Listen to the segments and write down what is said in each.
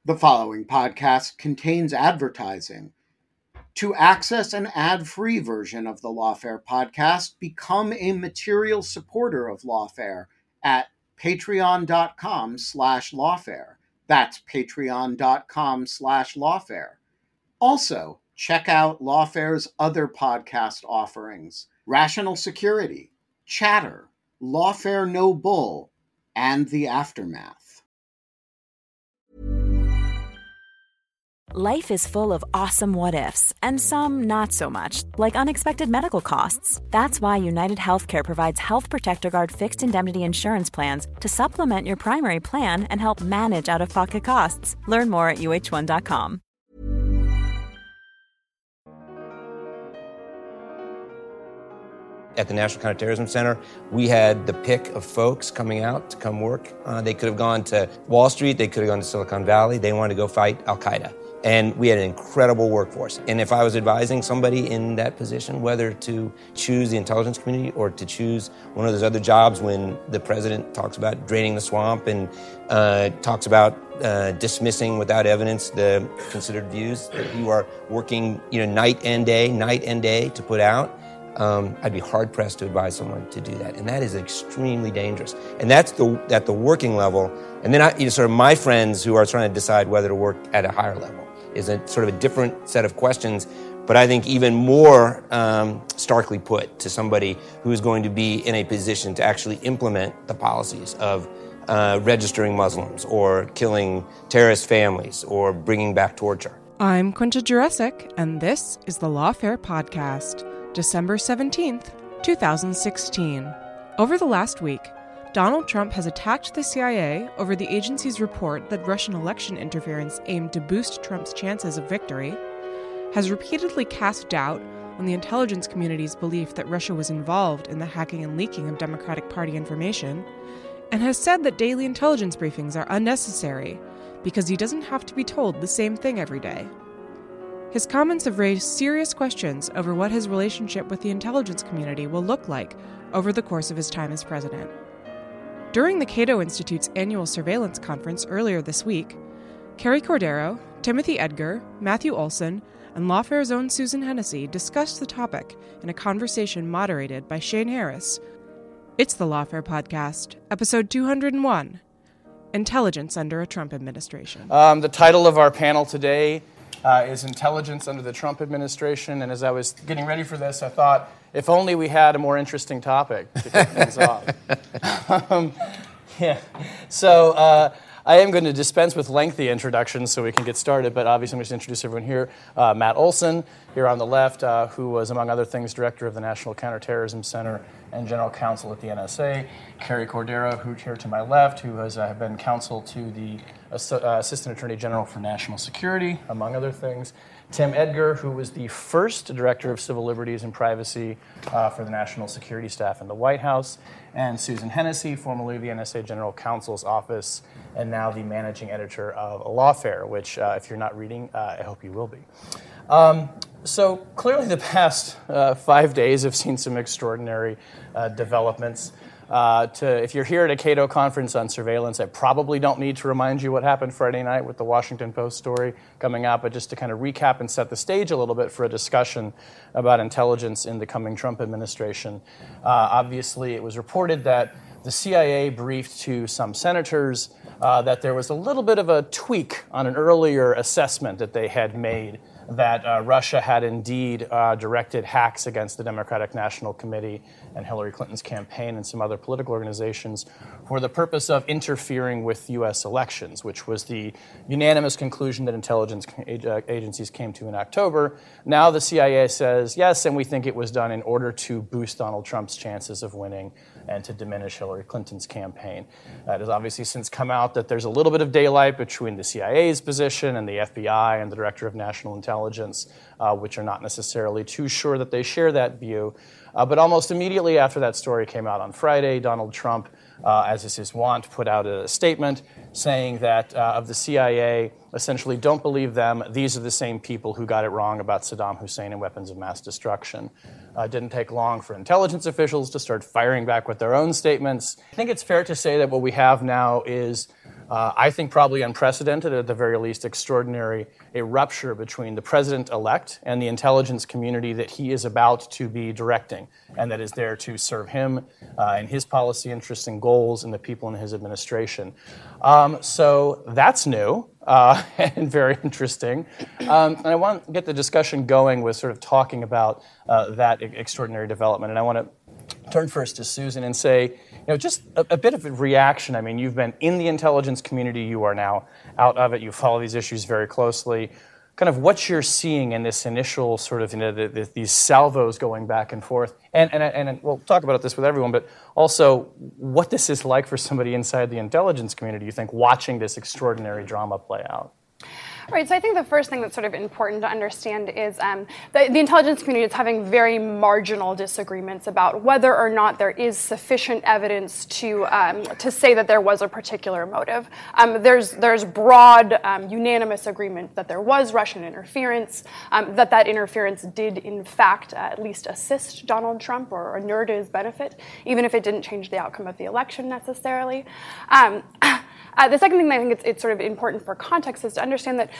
The following podcast contains advertising. To access an ad-free version of the Lawfare podcast, become a material supporter of Lawfare at patreon.com/lawfare. That's patreon.com/lawfare. Also, check out Lawfare's other podcast offerings: Rational Security, Chatter, Lawfare No Bull, and The Aftermath. Life is full of awesome what-ifs, and some not so much, like unexpected medical costs. That's why United Healthcare provides Health Protector Guard fixed indemnity insurance plans to supplement your primary plan and help manage out-of-pocket costs. Learn more at uh1.com. At the National Counterterrorism Center, we had the pick of folks coming out to come work. They could have gone to Wall Street, they could have gone to Silicon Valley, they wanted to go fight Al-Qaeda. And we had an incredible workforce. And if I was advising somebody in that position, whether to choose the intelligence community or to choose one of those other jobs when the president talks about draining the swamp and talks about dismissing without evidence the considered views that you are working, night and day to put out, I'd be hard-pressed to advise someone to do that. And that is extremely dangerous. And that's at the working level. And then sort of my friends who are trying to decide whether to work at a higher level is a sort of a different set of questions, but I think even more starkly put to somebody who is going to be in a position to actually implement the policies of registering Muslims or killing terrorist families or bringing back torture. I'm Quinta Jurecic, and this is the Lawfare Podcast, December 17th, 2016. Over the last week, Donald Trump has attacked the CIA over the agency's report that Russian election interference aimed to boost Trump's chances of victory, has repeatedly cast doubt on the intelligence community's belief that Russia was involved in the hacking and leaking of Democratic Party information, and has said that daily intelligence briefings are unnecessary because he doesn't have to be told the same thing every day. His comments have raised serious questions over what his relationship with the intelligence community will look like over the course of his time as president. During the Cato Institute's annual surveillance conference earlier this week, Carrie Cordero, Timothy Edgar, Matthew Olson, and Lawfare's own Susan Hennessy discussed the topic in a conversation moderated by Shane Harris. It's the Lawfare Podcast, episode 201, Intelligence Under a Trump Administration. The title of our panel today is Intelligence Under the Trump Administration, and as I was getting ready for this, I thought, if only we had a more interesting topic to kick things off. So I am going to dispense with lengthy introductions so we can get started, but obviously I'm going to introduce everyone here. Matt Olson, here on the left, who was, among other things, director of the National Counterterrorism Center and general counsel at the NSA. Carrie Cordero, who's here to my left, who has been counsel to the Assistant Attorney General for National Security, among other things. Tim Edgar, who was the first Director of Civil Liberties and Privacy for the National Security Staff in the White House, and Susan Hennessy, formerly the NSA General Counsel's Office, and now the Managing Editor of Lawfare, which, if you're not reading, I hope you will be. So clearly the past 5 days have seen some extraordinary developments. If you're here at a Cato conference on surveillance, I probably don't need to remind you what happened Friday night with the Washington Post story coming out, but just to kind of recap and set the stage a little bit for a discussion about intelligence in the coming Trump administration. Obviously, it was reported that the CIA briefed to some senators that there was a little bit of a tweak on an earlier assessment that they had made that Russia had indeed directed hacks against the Democratic National Committee and Hillary Clinton's campaign and some other political organizations for the purpose of interfering with U.S. elections, which was the unanimous conclusion that intelligence agencies came to in October. Now the CIA says, yes, and we think it was done in order to boost Donald Trump's chances of winning and to diminish Hillary Clinton's campaign. It has obviously since come out that there's a little bit of daylight between the CIA's position and the FBI and the Director of National Intelligence, which are not necessarily too sure that they share that view. But almost immediately after that story came out on Friday, Donald Trump, as is his wont, put out a statement saying that of the CIA, essentially don't believe them. These are the same people who got it wrong about Saddam Hussein and weapons of mass destruction. It didn't take long for intelligence officials to start firing back with their own statements. I think it's fair to say that what we have now is I think probably unprecedented, at the very least extraordinary, a rupture between the president-elect and the intelligence community that he is about to be directing, and that is there to serve him and his policy interests and goals and the people in his administration. So that's new and very interesting. And I want to get the discussion going with sort of talking about that extraordinary development. And I want to turn first to Susan and say, just a bit of a reaction. I mean, you've been in the intelligence community. You are now out of it. You follow these issues very closely. Kind of what you're seeing in this initial sort of, these salvos going back and forth. And we'll talk about this with everyone, but also what this is like for somebody inside the intelligence community, you think, watching this extraordinary drama play out. Right, so I think the first thing that's sort of important to understand is the intelligence community is having very marginal disagreements about whether or not there is sufficient evidence to say that there was a particular motive. There's broad, unanimous agreement that there was Russian interference, that interference did in fact at least assist Donald Trump or inure to his benefit, even if it didn't change the outcome of the election necessarily. The second thing that I think it's sort of important for context is to understand that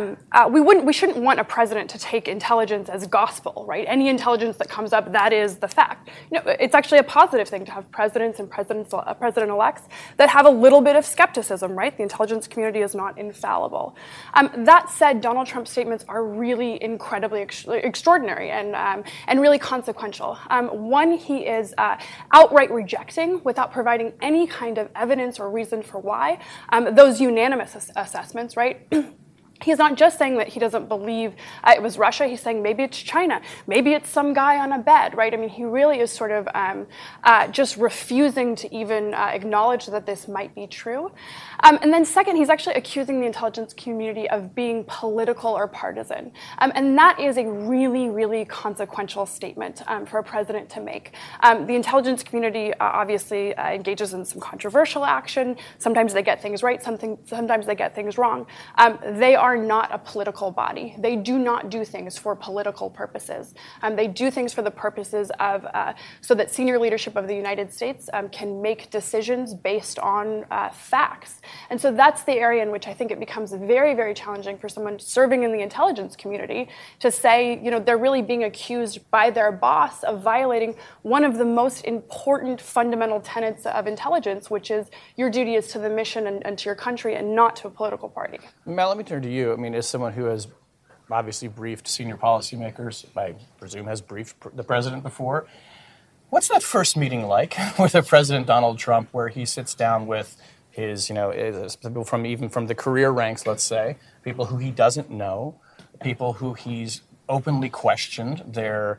we shouldn't want a president to take intelligence as gospel, right? Any intelligence that comes up, that is the fact. It's actually a positive thing to have presidents and president-elects that have a little bit of skepticism, right? The intelligence community is not infallible. That said, Donald Trump's statements are really incredibly extraordinary and really consequential. One, he is outright rejecting, without providing any kind of evidence or reason for why, those unanimous assessments, right? He's not just saying that he doesn't believe it was Russia. He's saying maybe it's China. Maybe it's some guy on a bed, right? I mean, he really is sort of just refusing to even acknowledge that this might be true. And then second, he's actually accusing the intelligence community of being political or partisan. And that is a really, really consequential statement for a president to make. The intelligence community obviously engages in some controversial action. Sometimes they get things right. Sometimes they get things wrong. They are not a political body. They do not do things for political purposes. They do things for the purposes of so that senior leadership of the United States can make decisions based on facts. And so that's the area in which I think it becomes very, very challenging for someone serving in the intelligence community to say, they're really being accused by their boss of violating one of the most important fundamental tenets of intelligence, which is your duty is to the mission and to your country and not to a political party. Matt, let me turn to you. I mean, as someone who has obviously briefed senior policymakers, I presume has briefed the president before, what's that first meeting like with the President Donald Trump, where he sits down with his, people from the career ranks, let's say, people who he doesn't know, people who he's openly questioned the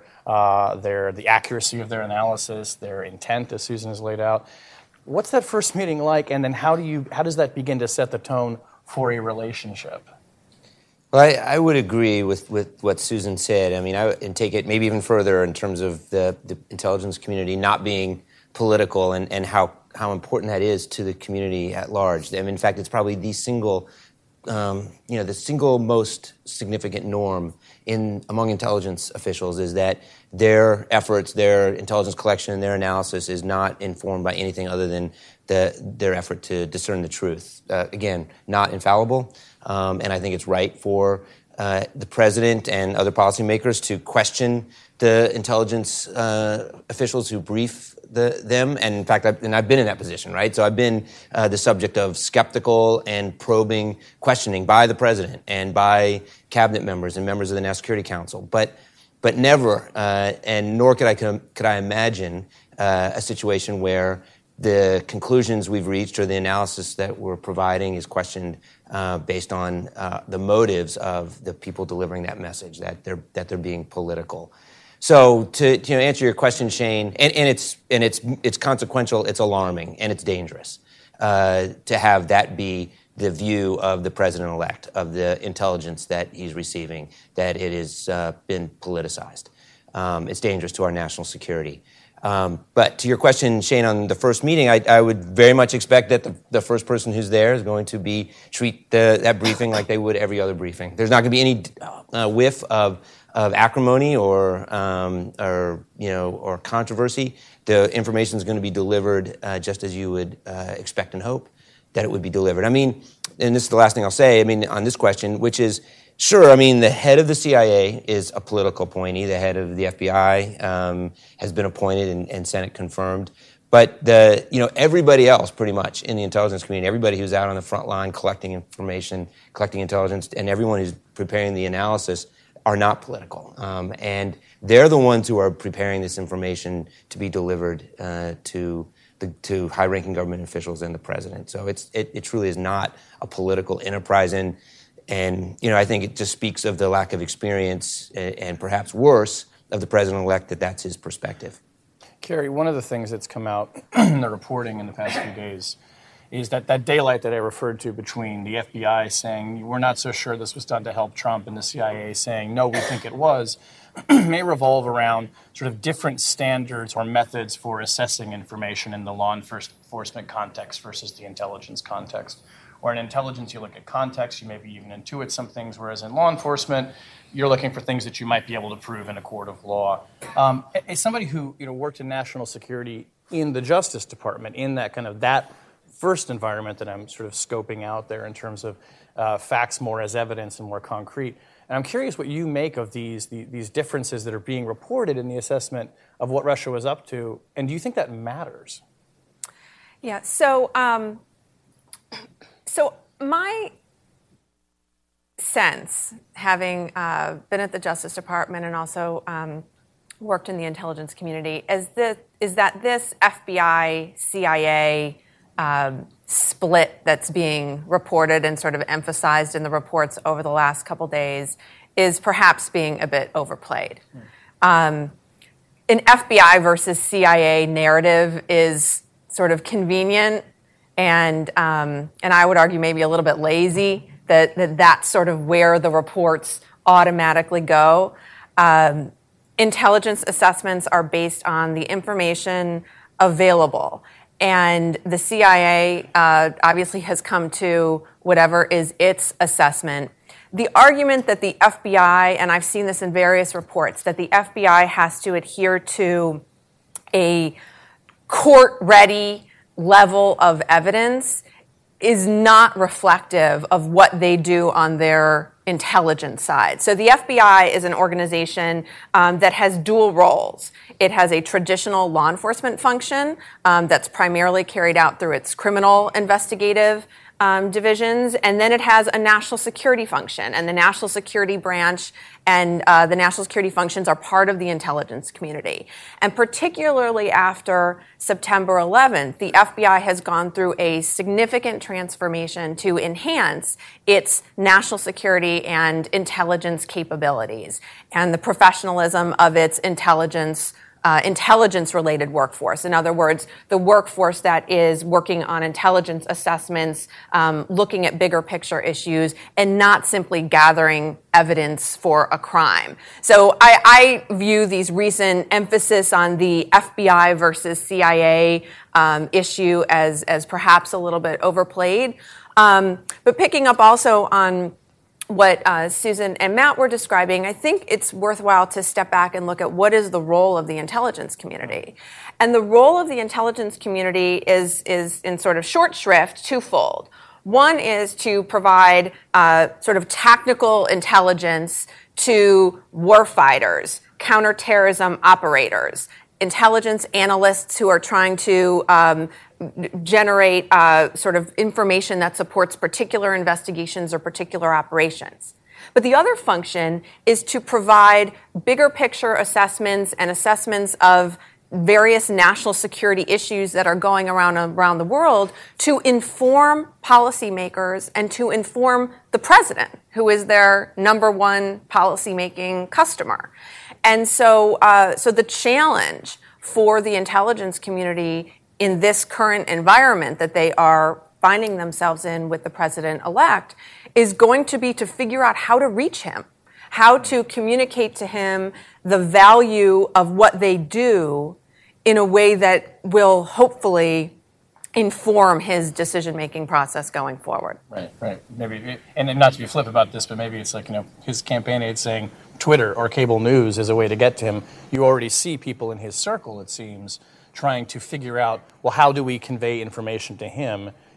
accuracy of their analysis, their intent, as Susan has laid out. What's that first meeting like, and then how does that begin to set the tone for a relationship? Well, I would agree with what Susan said. I mean, and take it maybe even further in terms of the intelligence community not being political and how important that is to the community at large. I mean, in fact, it's probably the single most significant norm among intelligence officials is that their efforts, their intelligence collection, their analysis is not informed by anything other than their effort to discern the truth. Again, not infallible, and I think it's right for the president and other policymakers to question the intelligence officials who brief them. And in fact, I've been in that position, right? So I've been the subject of skeptical and probing questioning by the president and by cabinet members and members of the National Security Council. But never, and nor could I imagine a situation where the conclusions we've reached or the analysis that we're providing is questioned based on the motives of the people delivering that message, that they're being political. So to answer your question, Shane, and it's consequential, it's alarming, and it's dangerous to have that be the view of the president-elect, of the intelligence that he's receiving, that it has been politicized. It's dangerous to our national security. But to your question, Shane, on the first meeting, I would very much expect that the first person who's there is going to treat that briefing like they would every other briefing. There's not going to be any whiff of acrimony or controversy. The information is going to be delivered just as you would expect and hope. that it would be delivered. I mean, and this is the last thing I'll say, I mean, on this question, which is, sure, I mean, the head of the CIA is a political appointee. The head of the FBI has been appointed and Senate confirmed. But everybody else, pretty much, in the intelligence community, everybody who's out on the front line collecting information, collecting intelligence, and everyone who's preparing the analysis are not political. And they're the ones who are preparing this information to be delivered to high-ranking government officials and the president. So it truly is not a political enterprise. And I think it just speaks of the lack of experience and perhaps worse of the president-elect that that's his perspective. Carrie, one of the things that's come out in the reporting in the past few days is that daylight that I referred to between the FBI saying, we're not so sure this was done to help Trump, and the CIA saying, no, we think it was, may revolve around sort of different standards or methods for assessing information in the law enforcement context versus the intelligence context. Or in intelligence, you look at context, you maybe even intuit some things, whereas in law enforcement, you're looking for things that you might be able to prove in a court of law. As somebody who worked in national security in the Justice Department, in that kind of that first environment that I'm sort of scoping out there in terms of facts more as evidence and more concrete, and I'm curious what you make of these differences that are being reported in the assessment of what Russia was up to, and do you think that matters? Yeah, so my sense, having been at the Justice Department and also worked in the intelligence community, is that this FBI-CIA split that's being reported and sort of emphasized in the reports over the last couple days is perhaps being a bit overplayed. An FBI versus CIA narrative is sort of convenient and I would argue maybe a little bit lazy, that's sort of where the reports automatically go. Intelligence assessments are based on the information available. And the CIA obviously has come to whatever is its assessment. The argument that the FBI, and I've seen this in various reports, that the FBI has to adhere to a court-ready level of evidence is not reflective of what they do on their intelligence side. So the FBI is an organization that has dual roles. It has a traditional law enforcement function that's primarily carried out through its criminal investigative divisions, and then it has a national security function, and the national security branch and the national security functions are part of the intelligence community. And particularly after September 11th, the FBI has gone through a significant transformation to enhance its national security and intelligence capabilities and the professionalism of its intelligence-related workforce. In other words, the workforce that is working on intelligence assessments, looking at bigger picture issues, and not simply gathering evidence for a crime. So I view these recent emphasis on the FBI versus CIA issue as perhaps a little bit overplayed. But picking up also on what Susan and Matt were describing, I think it's worthwhile to step back and look at what is the role of the intelligence community. And the role of the intelligence community is in sort of short shrift, twofold. One is to provide sort of technical intelligence to warfighters, counterterrorism operators, intelligence analysts who are trying to generate sort of information that supports particular investigations or particular operations. But the other function is to provide bigger picture assessments and assessments of various national security issues that are going around the world to inform policymakers and to inform the president, who is their number one policymaking customer. And so the challenge for the intelligence community in this current environment that they are finding themselves in with the president-elect is going to be to figure out how to reach him, how to communicate to him the value of what they do in a way that will hopefully inform his decision-making process going forward. Right. Maybe, and not to be flip about this, but maybe it's like, his campaign aide saying Twitter or cable news is a way to get to him. You already see people in his circle, it seems, trying to figure out, well, how do we convey information to him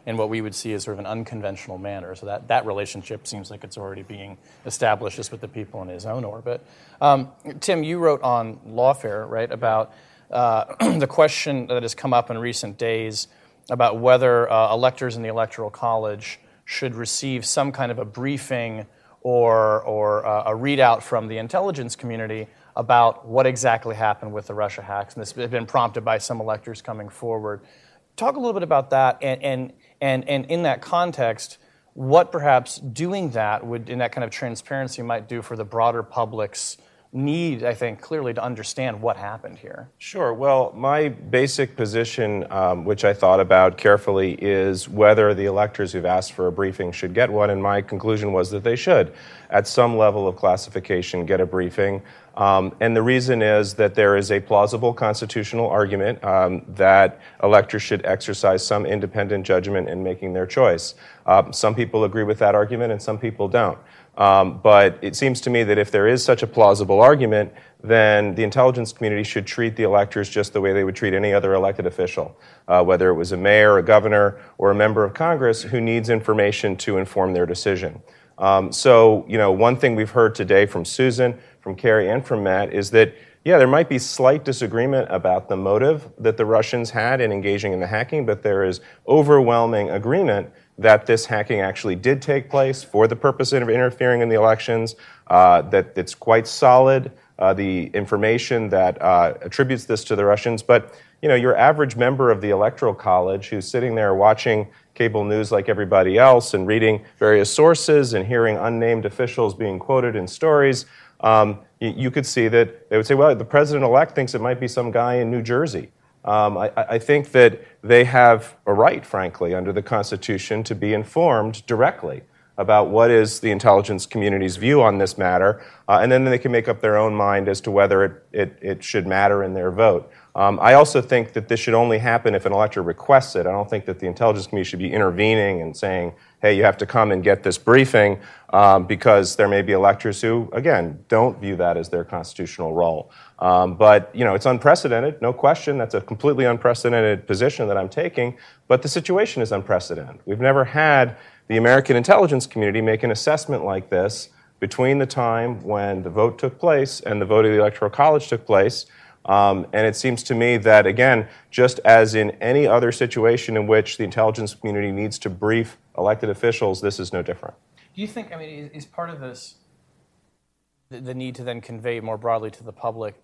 in what we would see as sort of an unconventional manner. So that relationship seems like it's already being established just with the people in his own orbit. Tim, you wrote on Lawfare, right, about the question that has come up in recent days about whether electors in the Electoral College should receive some kind of a briefing or a readout from the intelligence community about what exactly happened with the Russia hacks. And this has been prompted by some electors coming forward. Talk a little bit about that, and in that context, what perhaps doing that would, in that kind of transparency, might do for the broader public's need, I think, clearly to understand what happened here. Sure. Well, my basic position, which I thought about carefully, is whether the electors who've asked for a briefing should get one, and my conclusion was that they should, at some level of classification, get a briefing. And the reason is that there is a plausible constitutional argument that electors should exercise some independent judgment in making their choice. Some people agree with that argument and some people don't. But it seems to me that if there is such a plausible argument, then the intelligence community should treat the electors just the way they would treat any other elected official, whether it was a mayor, a governor, or a member of Congress who needs information to inform their decision. So, one thing we've heard today from Susan, from Carrie, and from Matt is that, yeah, there might be slight disagreement about the motive that the Russians had in engaging in the hacking, but there is overwhelming agreement that this hacking actually did take place for the purpose of interfering in the elections, that it's quite solid, the information that attributes this to the Russians. But, your average member of the Electoral College who's sitting there watching cable news like everybody else and reading various sources and hearing unnamed officials being quoted in stories, you could see that they would say, well, the president-elect thinks it might be some guy in New Jersey. I think that they have a right, frankly, under the Constitution to be informed directly about what is the intelligence community's view on this matter, and then they can make up their own mind as to whether it should matter in their vote. I also think that this should only happen if an elector requests it. I don't think that the intelligence community should be intervening and saying, hey, you have to come and get this briefing, because there may be electors who, again, don't view that as their constitutional role. But, it's unprecedented, no question. That's a completely unprecedented position that I'm taking, but the situation is unprecedented. We've never had the American intelligence community make an assessment like this between the time when the vote took place and the vote of the Electoral College took place. And it seems to me that, again, just as in any other situation in which the intelligence community needs to brief elected officials, this is no different. Do you think, is part of this the need to then convey more broadly to the public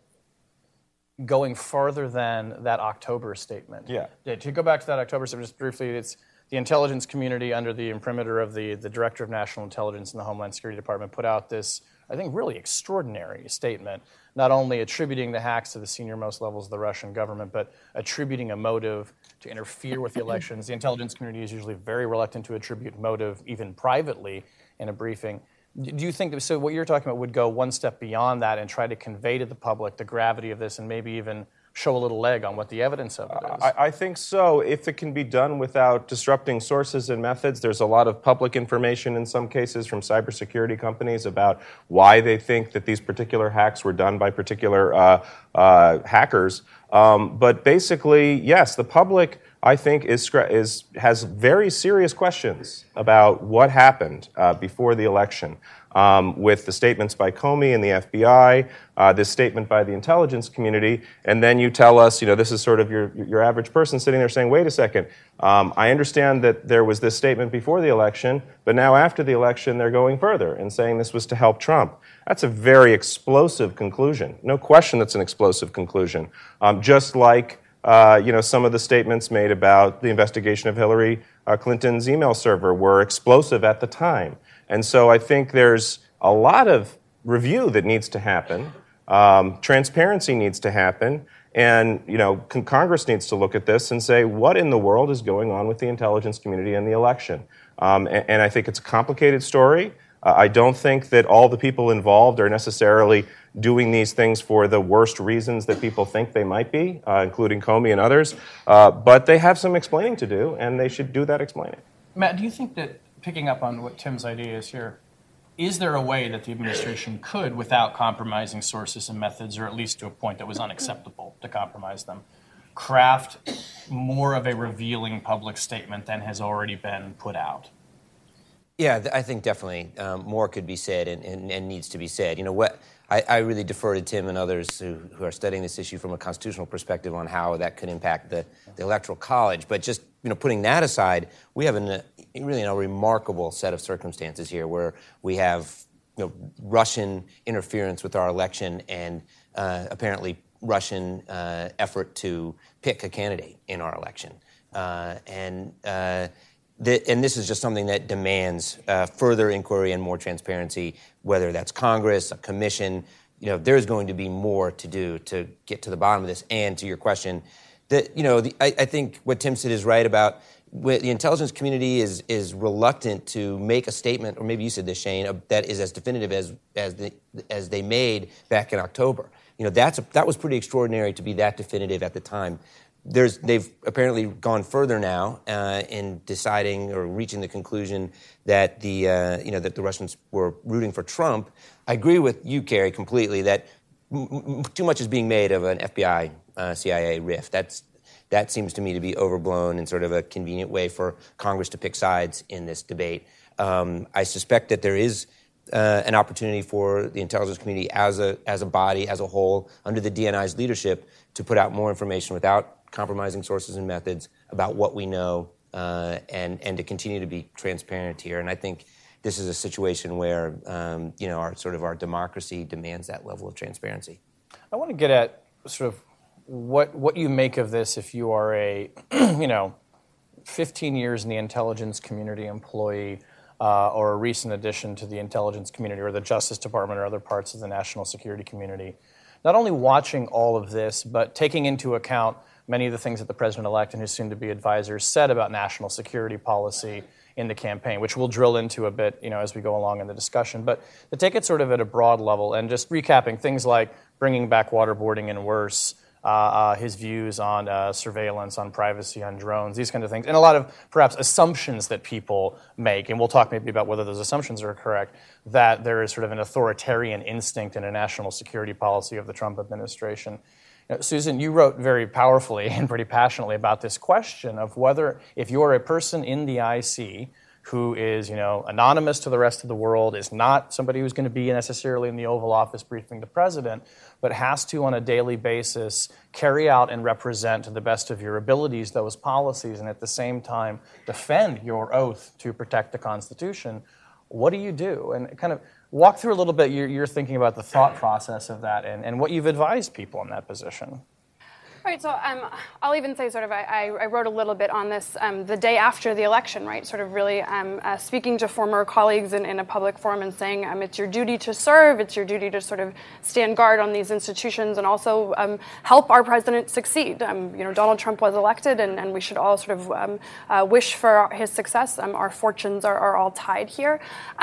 going farther than that October statement? Yeah. To go back to that October statement just briefly, it's the intelligence community under the imprimatur of the Director of National Intelligence in the Homeland Security Department put out this, I think, really extraordinary statement, not only attributing the hacks to the senior-most levels of the Russian government, but attributing a motive to interfere with the elections. The intelligence community is usually very reluctant to attribute motive, even privately, in a briefing. Do you think, so what you're talking about would go one step beyond that and try to convey to the public the gravity of this and maybe even show a little leg on what the evidence of it is? I think so, if it can be done without disrupting sources and methods. There's a lot of public information in some cases from cybersecurity companies about why they think that these particular hacks were done by particular hackers. But basically, yes, the public, I think, has very serious questions about what happened before the election. With the statements by Comey and the FBI, this statement by the intelligence community, and then you tell us, this is sort of your average person sitting there saying, wait a second, I understand that there was this statement before the election, but now after the election they're going further and saying this was to help Trump. That's a very explosive conclusion. No question that's an explosive conclusion. Just like some of the statements made about the investigation of Hillary Clinton's email server were explosive at the time. And so I think there's a lot of review that needs to happen. Transparency needs to happen. And, Congress needs to look at this and say, what in the world is going on with the intelligence community and the election? And I think it's a complicated story. I don't think that all the people involved are necessarily doing these things for the worst reasons that people think they might be, including Comey and others. But they have some explaining to do, and they should do that explaining. Matt, do you think that, picking up on what Tim's idea is here, is there a way that the administration could, without compromising sources and methods, or at least to a point that was unacceptable to compromise them, craft more of a revealing public statement than has already been put out? Yeah, I think definitely more could be said and needs to be said. You know what? I really defer to Tim and others who are studying this issue from a constitutional perspective on how that could impact the Electoral College. But just putting that aside, we have really a remarkable set of circumstances here where we have Russian interference with our election and apparently Russian effort to pick a candidate in our election. And this is just something that demands further inquiry and more transparency, whether that's Congress, a commission. There's going to be more to do to get to the bottom of this. And to your question, I think what Tim said is right about the intelligence community is reluctant to make a statement, or maybe you said this, Shane, that is as definitive as they made back in October. That was pretty extraordinary to be that definitive at the time. They've apparently gone further now in deciding or reaching the conclusion that that the Russians were rooting for Trump. I agree with you, Carrie, completely that too much is being made of an FBI CIA rift. That seems to me to be overblown and sort of a convenient way for Congress to pick sides in this debate. I suspect that there is an opportunity for the intelligence community as a body, as a whole, under the DNI's leadership, to put out more information without compromising sources and methods about what we know, and to continue to be transparent here. And I think this is a situation where our democracy demands that level of transparency. I want to get at sort of what you make of this if you are a 15 years in the intelligence community employee, or a recent addition to the intelligence community or the Justice Department or other parts of the national security community. Not only watching all of this, but taking into account many of the things that the president-elect and his soon-to-be advisors said about national security policy in the campaign, which we'll drill into a bit, as we go along in the discussion. But to take it sort of at a broad level and just recapping things like bringing back waterboarding and worse, his views on surveillance, on privacy, on drones, these kind of things, and a lot of perhaps assumptions that people make, and we'll talk maybe about whether those assumptions are correct, that there is sort of an authoritarian instinct in a national security policy of the Trump administration. Susan, you wrote very powerfully and pretty passionately about this question of whether, if you're a person in the IC who is, anonymous to the rest of the world, is not somebody who's going to be necessarily in the Oval Office briefing the president, but has to, on a daily basis, carry out and represent to the best of your abilities those policies and at the same time defend your oath to protect the Constitution, what do you do? And kind of walk through a little bit your thinking about the thought process of that and what you've advised people in that position. Right, so I'll even say sort of I wrote a little bit on this the day after the election, right, sort of really speaking to former colleagues in a public forum and saying it's your duty to serve, it's your duty to sort of stand guard on these institutions and also help our president succeed. Donald Trump was elected and we should all sort of wish for his success. Our fortunes are all tied here.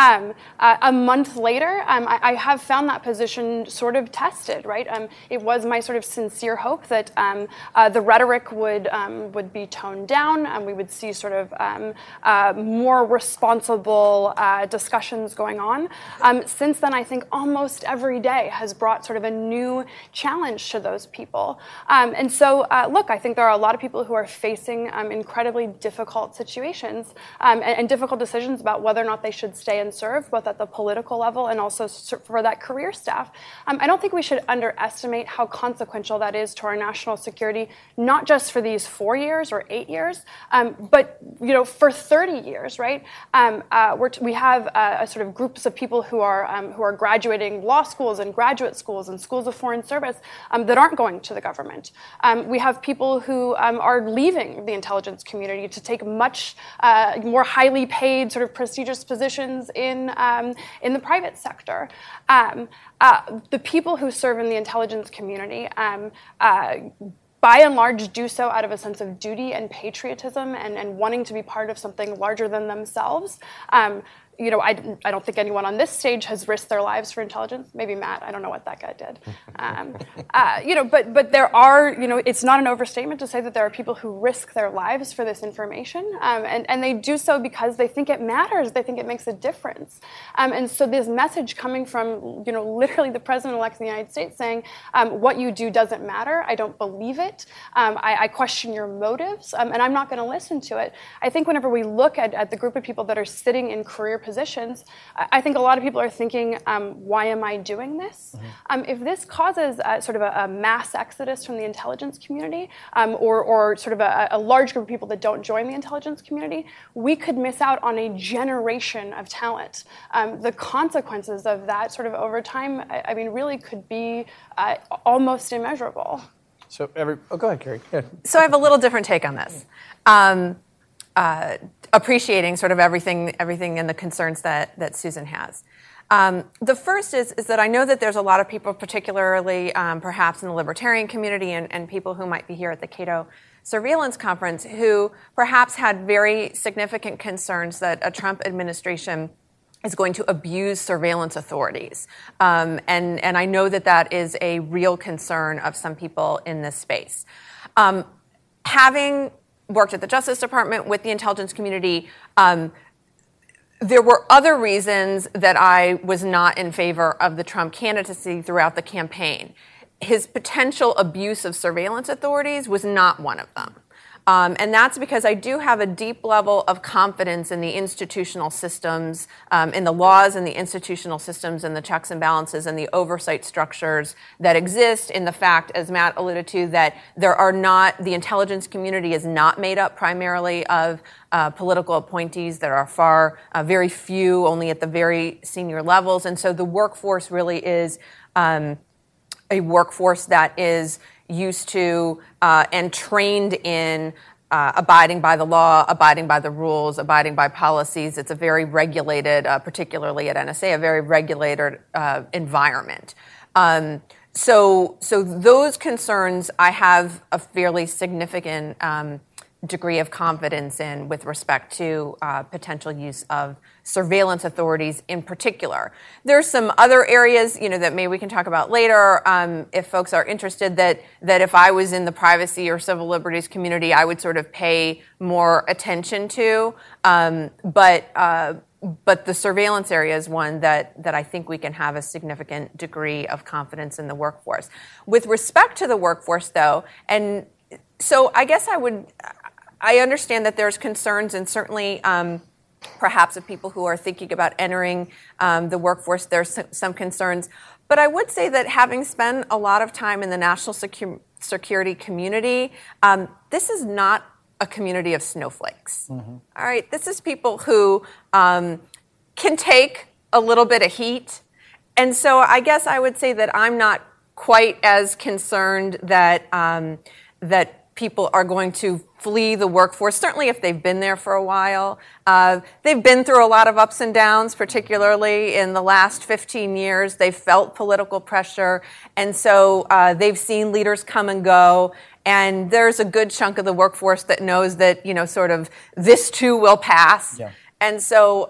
A month later, I have found that position sort of tested, right? It was my sort of sincere hope that the rhetoric would be toned down, and we would see sort of more responsible discussions going on. Since then, I think almost every day has brought sort of a new challenge to those people. And so, look, I think there are a lot of people who are facing incredibly difficult situations and difficult decisions about whether or not they should stay and serve, both at the political level and also for that career staff. I don't think we should underestimate how consequential that is to our national security, not just for these 4 years or 8 years, but for 30 years, right? We have a sort of groups of people who are graduating law schools and graduate schools and schools of foreign service that aren't going to the government. We have people who are leaving the intelligence community to take much more highly paid, sort of prestigious positions in the private sector. The people who serve in the intelligence community by and large do so out of a sense of duty and patriotism and wanting to be part of something larger than themselves. I don't think anyone on this stage has risked their lives for intelligence. Maybe Matt. I don't know what that guy did. But there are, it's not an overstatement to say that there are people who risk their lives for this information, and they do so because they think it matters. They think it makes a difference. And so this message coming from, literally the president-elect of the United States saying, what you do doesn't matter. I don't believe it. I question your motives, and I'm not going to listen to it. I think whenever we look at the group of people that are sitting in career positions, I think a lot of people are thinking, why am I doing this? If this causes sort of a mass exodus from the intelligence community, or sort of a large group of people that don't join the intelligence community, we could miss out on a generation of talent. The consequences of that sort of over time, really could be almost immeasurable. So go ahead, Carrie. Yeah. So I have a little different take on this. Appreciating sort of everything and the concerns that Susan has. The first is that I know that there's a lot of people, particularly perhaps in the libertarian community and people who might be here at the Cato Surveillance Conference, who perhaps had very significant concerns that a Trump administration is going to abuse surveillance authorities. And I know that is a real concern of some people in this space. Having worked at the Justice Department with the intelligence community, there were other reasons that I was not in favor of the Trump candidacy throughout the campaign. His potential abuse of surveillance authorities was not one of them. And that's because I do have a deep level of confidence in the institutional systems, in the laws and the institutional systems and the checks and balances and the oversight structures that exist, in the fact, as Matt alluded to, that the intelligence community is not made up primarily of political appointees. There are very few, only at the very senior levels. And so the workforce really is a workforce that is used to and trained in abiding by the law, abiding by the rules, abiding by policies. It's a very regulated, particularly at NSA, a very regulated environment. So those concerns I have a fairly significant degree of confidence in with respect to potential use of surveillance authorities in particular. There's some other areas, that maybe we can talk about later if folks are interested, that if I was in the privacy or civil liberties community, I would sort of pay more attention to. But the surveillance area is one that I think we can have a significant degree of confidence in the workforce. With respect to the workforce, though, and so I guess I understand that there's concerns, and certainly perhaps of people who are thinking about entering the workforce, there's some concerns. But I would say that having spent a lot of time in the national security community, this is not a community of snowflakes. Mm-hmm. All right, this is people who can take a little bit of heat. And so I guess I would say that I'm not quite as concerned that people are going to flee the workforce, certainly if they've been there for a while. They've been through a lot of ups and downs, particularly in the last 15 years. They've felt political pressure, and so they've seen leaders come and go. And there's a good chunk of the workforce that knows that, sort of this too will pass. Yeah. And so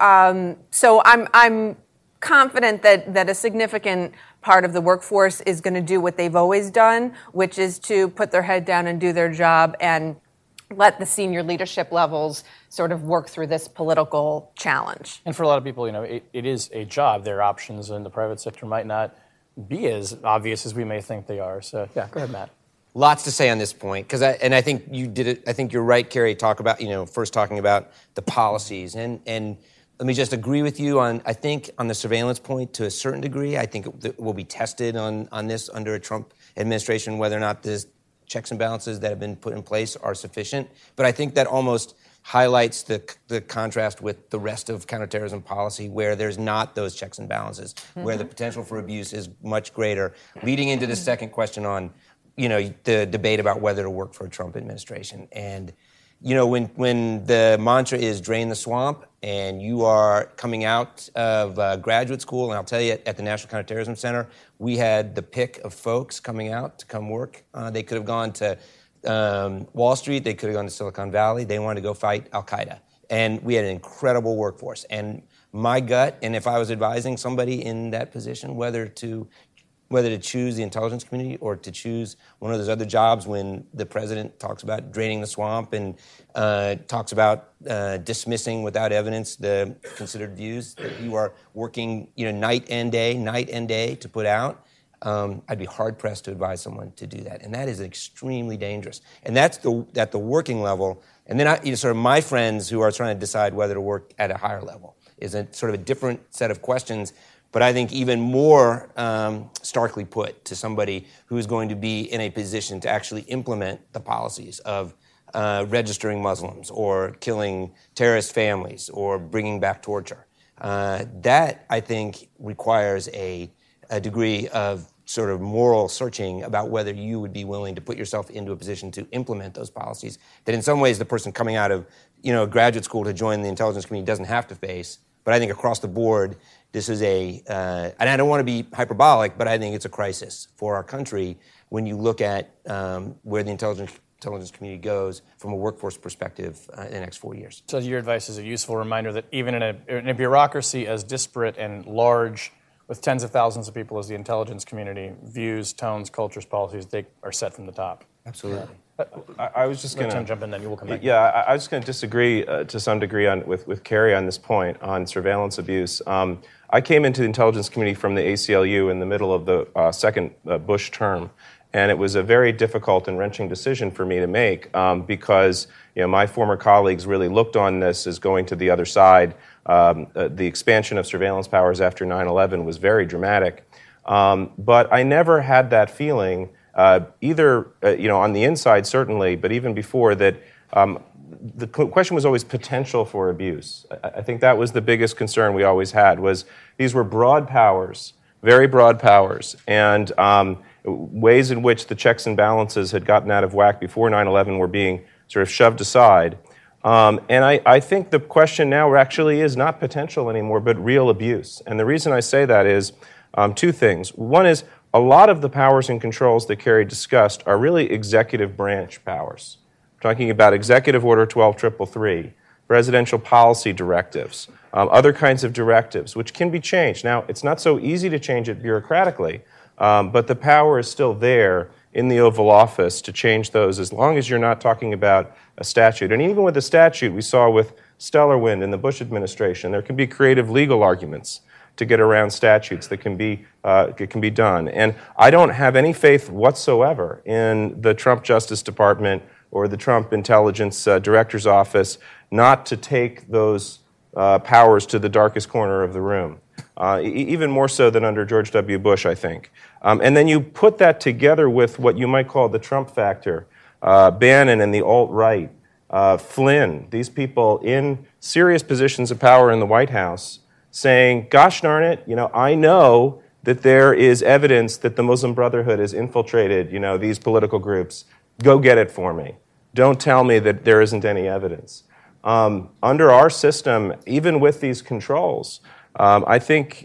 I'm confident that a significant part of the workforce is going to do what they've always done, which is to put their head down and do their job and let the senior leadership levels sort of work through this political challenge. And for a lot of people, it is a job. Their options in the private sector might not be as obvious as we may think they are. So, yeah, go ahead, Matt. Lots to say on this point, I think you did it. I think you're right, Carrie. Talking about the policies, and let me just agree with you on the surveillance point to a certain degree. I think it will be tested on this under a Trump administration, whether or not the checks and balances that have been put in place are sufficient. But I think that almost highlights the contrast with the rest of counterterrorism policy, where there's not those checks and balances, where the potential for abuse is much greater. Leading into the second question on the debate about whether to work for a Trump administration. And, when the mantra is drain the swamp and you are coming out of graduate school, and I'll tell you, at the National Counterterrorism Center, we had the pick of folks coming out to come work. They could have gone to Wall Street. They could have gone to Silicon Valley. They wanted to go fight al-Qaeda. And we had an incredible workforce. And my gut, and if I was advising somebody in that position, whether to choose the intelligence community or to choose one of those other jobs when the president talks about draining the swamp and talks about dismissing without evidence the considered views that you are working night and day to put out, I'd be hard-pressed to advise someone to do that. And that is extremely dangerous. And that's at the working level. And then sort of my friends who are trying to decide whether to work at a higher level is a sort of a different set of questions, but I think even more starkly put to somebody who is going to be in a position to actually implement the policies of registering Muslims or killing terrorist families or bringing back torture. That, I think, requires a degree of sort of moral searching about whether you would be willing to put yourself into a position to implement those policies that in some ways the person coming out of graduate school to join the intelligence community doesn't have to face. But I think across the board, this is and I don't want to be hyperbolic, but I think it's a crisis for our country when you look at where the intelligence community goes from a workforce perspective in the next 4 years. So your advice is a useful reminder that even in a bureaucracy as disparate and large, with tens of thousands of people as the intelligence community, views, tones, cultures, policies, they are set from the top. Absolutely. I was just going to jump in, then you will come back. Yeah, I was going to disagree to some degree with Carrie on this point on surveillance abuse. I came into the intelligence community from the ACLU in the middle of the second Bush term, and it was a very difficult and wrenching decision for me to make because my former colleagues really looked on this as going to the other side. The expansion of surveillance powers after 9/11 was very dramatic, but I never had that feeling. Either on the inside certainly, but even before that, the question was always potential for abuse. I think that was the biggest concern we always had. Was these were broad powers, very broad powers, and ways in which the checks and balances had gotten out of whack before 9/11 were being sort of shoved aside. And I think the question now actually is not potential anymore, but real abuse. And the reason I say that is two things. One is, a lot of the powers and controls that Carrie discussed are really executive branch powers. We're talking about Executive Order 12333, presidential policy directives, other kinds of directives, which can be changed. Now, it's not so easy to change it bureaucratically, but the power is still there in the Oval Office to change those as long as you're not talking about a statute. And even with the statute, we saw with Stellar Wind in the Bush administration, there can be creative legal arguments to get around statutes that can be done. And I don't have any faith whatsoever in the Trump Justice Department or the Trump Intelligence Director's Office not to take those powers to the darkest corner of the room, even more so than under George W. Bush, I think. And then you put that together with what you might call the Trump factor, Bannon and the alt-right, Flynn, these people in serious positions of power in the White House, saying, gosh darn it, I know that there is evidence that the Muslim Brotherhood has infiltrated, these political groups. Go get it for me. Don't tell me that there isn't any evidence. Under our system, even with these controls, I think,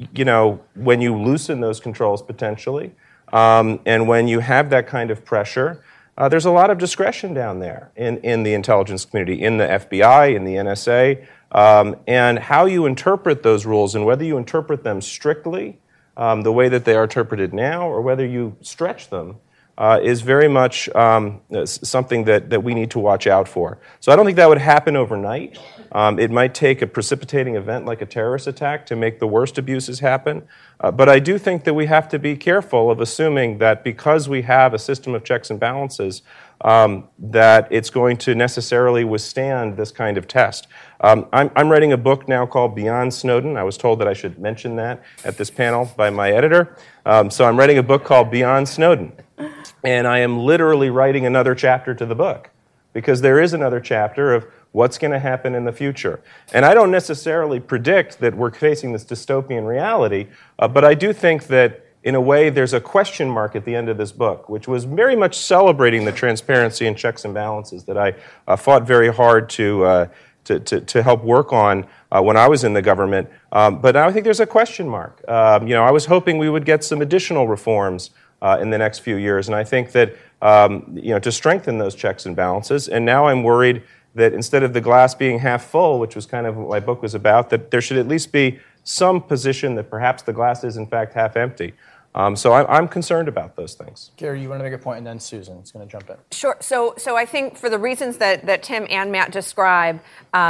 when you loosen those controls potentially, and when you have that kind of pressure, there's a lot of discretion down there in the intelligence community, in the FBI, in the NSA, and how you interpret those rules and whether you interpret them strictly, the way that they are interpreted now, or whether you stretch them, is very much something that we need to watch out for. So I don't think that would happen overnight. It might take a precipitating event like a terrorist attack to make the worst abuses happen. But I do think that we have to be careful of assuming that because we have a system of checks and balances, that it's going to necessarily withstand this kind of test. I'm writing a book now called Beyond Snowden. I was told that I should mention that at this panel by my editor. So I'm writing a book called Beyond Snowden. And I am literally writing another chapter to the book because there is another chapter of what's going to happen in the future. And I don't necessarily predict that we're facing this dystopian reality, but I do think that in a way there's a question mark at the end of this book, which was very much celebrating the transparency and checks and balances that I fought very hard to help work on when I was in the government. But now I think there's a question mark. I was hoping we would get some additional reforms in the next few years, and I think that to strengthen those checks and balances. And now I'm worried that instead of the glass being half full, which was kind of what my book was about, that there should at least be some position that perhaps the glass is in fact half empty. So I'm concerned about those things. Gary, you want to make a point, and then Susan's going to jump in. Sure. So I think for the reasons that Tim and Matt describe,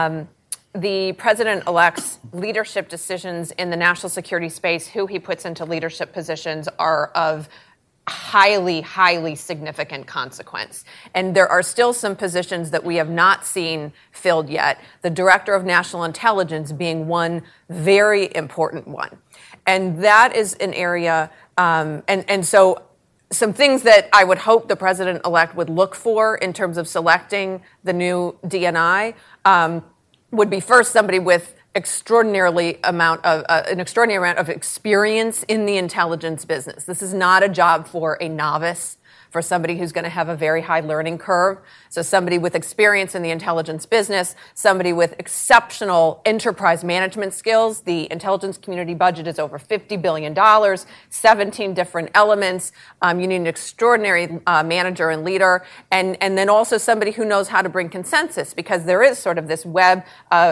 the president-elect's leadership decisions in the national security space, who he puts into leadership positions, are of highly, highly significant consequence. And there are still some positions that we have not seen filled yet, the Director of National Intelligence being one very important one. And that is an area, and so some things that I would hope the president-elect would look for in terms of selecting the new DNI would be first somebody with an extraordinary amount of experience in the intelligence business. This is not a job for a novice, for somebody who's going to have a very high learning curve. So somebody with experience in the intelligence business, somebody with exceptional enterprise management skills. The intelligence community budget is over $50 billion, 17 different elements. You need an extraordinary manager and leader, and then also somebody who knows how to bring consensus, because there is sort of this web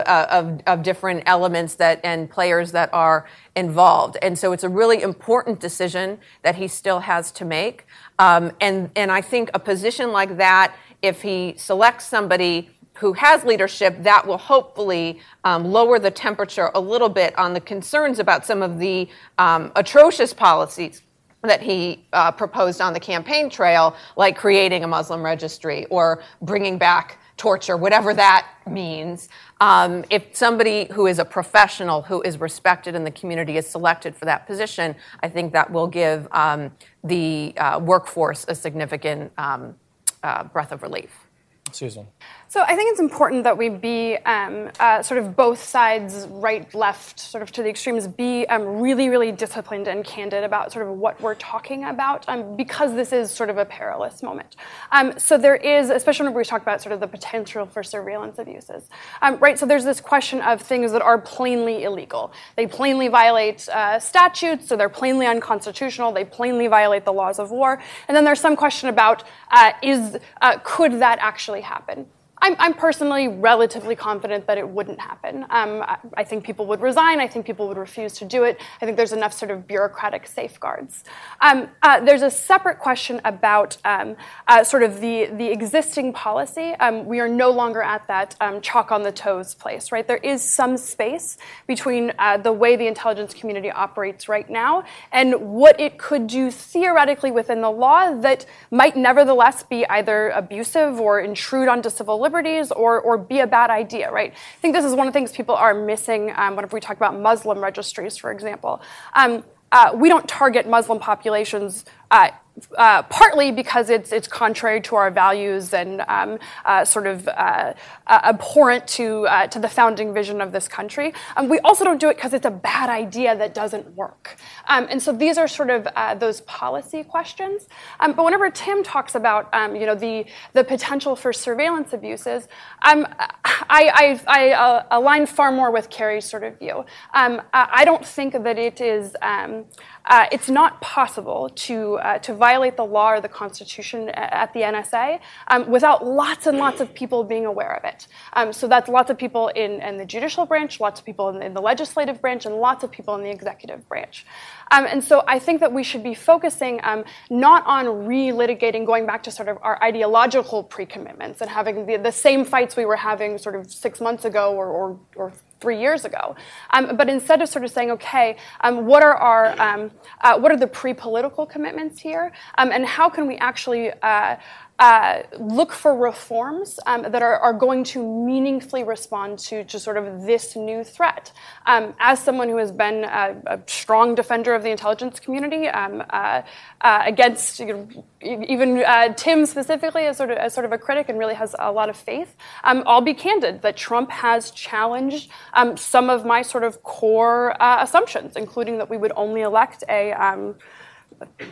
of different elements and players that are involved. And so it's a really important decision that he still has to make. And I think a position like that, if he selects somebody who has leadership, that will hopefully lower the temperature a little bit on the concerns about some of the atrocious policies that he proposed on the campaign trail, like creating a Muslim registry or bringing back torture, whatever that means. If somebody who is a professional, who is respected in the community, is selected for that position, I think that will give the workforce a significant breath of relief. Susan. So I think it's important that we be sort of both sides, right, left, sort of to the extremes, be really, really disciplined and candid about sort of what we're talking about, because this is sort of a perilous moment. So there is, especially when we talk about sort of the potential for surveillance abuses, right? So there's this question of things that are plainly illegal. They plainly violate statutes, so they're plainly unconstitutional. They plainly violate the laws of war. And then there's some question about could that actually happen? I'm personally relatively confident that it wouldn't happen. I think people would resign. I think people would refuse to do it. I think there's enough sort of bureaucratic safeguards. There's a separate question about sort of the existing policy. We are no longer at that chalk on the toes place, right? There is some space between the way the intelligence community operates right now and what it could do theoretically within the law that might nevertheless be either abusive or intrude onto civil liberties or be a bad idea, right? I think this is one of the things people are missing whenever we talk about Muslim registries, for example. We don't target Muslim populations partly because it's contrary to our values and sort of abhorrent to the founding vision of this country. We also don't do it because it's a bad idea that doesn't work. And so these are sort of those policy questions. But whenever Tim talks about the potential for surveillance abuses, I align far more with Carrie's sort of view. I don't think that it is. It's not possible to violate the law or the Constitution at the NSA without lots and lots of people being aware of it. So that's lots of people in the judicial branch, lots of people in the legislative branch, and lots of people in the executive branch. And so I think that we should be focusing not on re-litigating, going back to sort of our ideological pre-commitments and having the same fights we were having sort of 6 months ago or 3 years ago, but instead of sort of saying, okay, what are the pre-political commitments here, and how can we actually look for reforms that are going to meaningfully respond to sort of this new threat. As someone who has been a strong defender of the intelligence community against even Tim specifically as sort of a critic and really has a lot of faith, I'll be candid that Trump has challenged some of my sort of core assumptions, including that we would only elect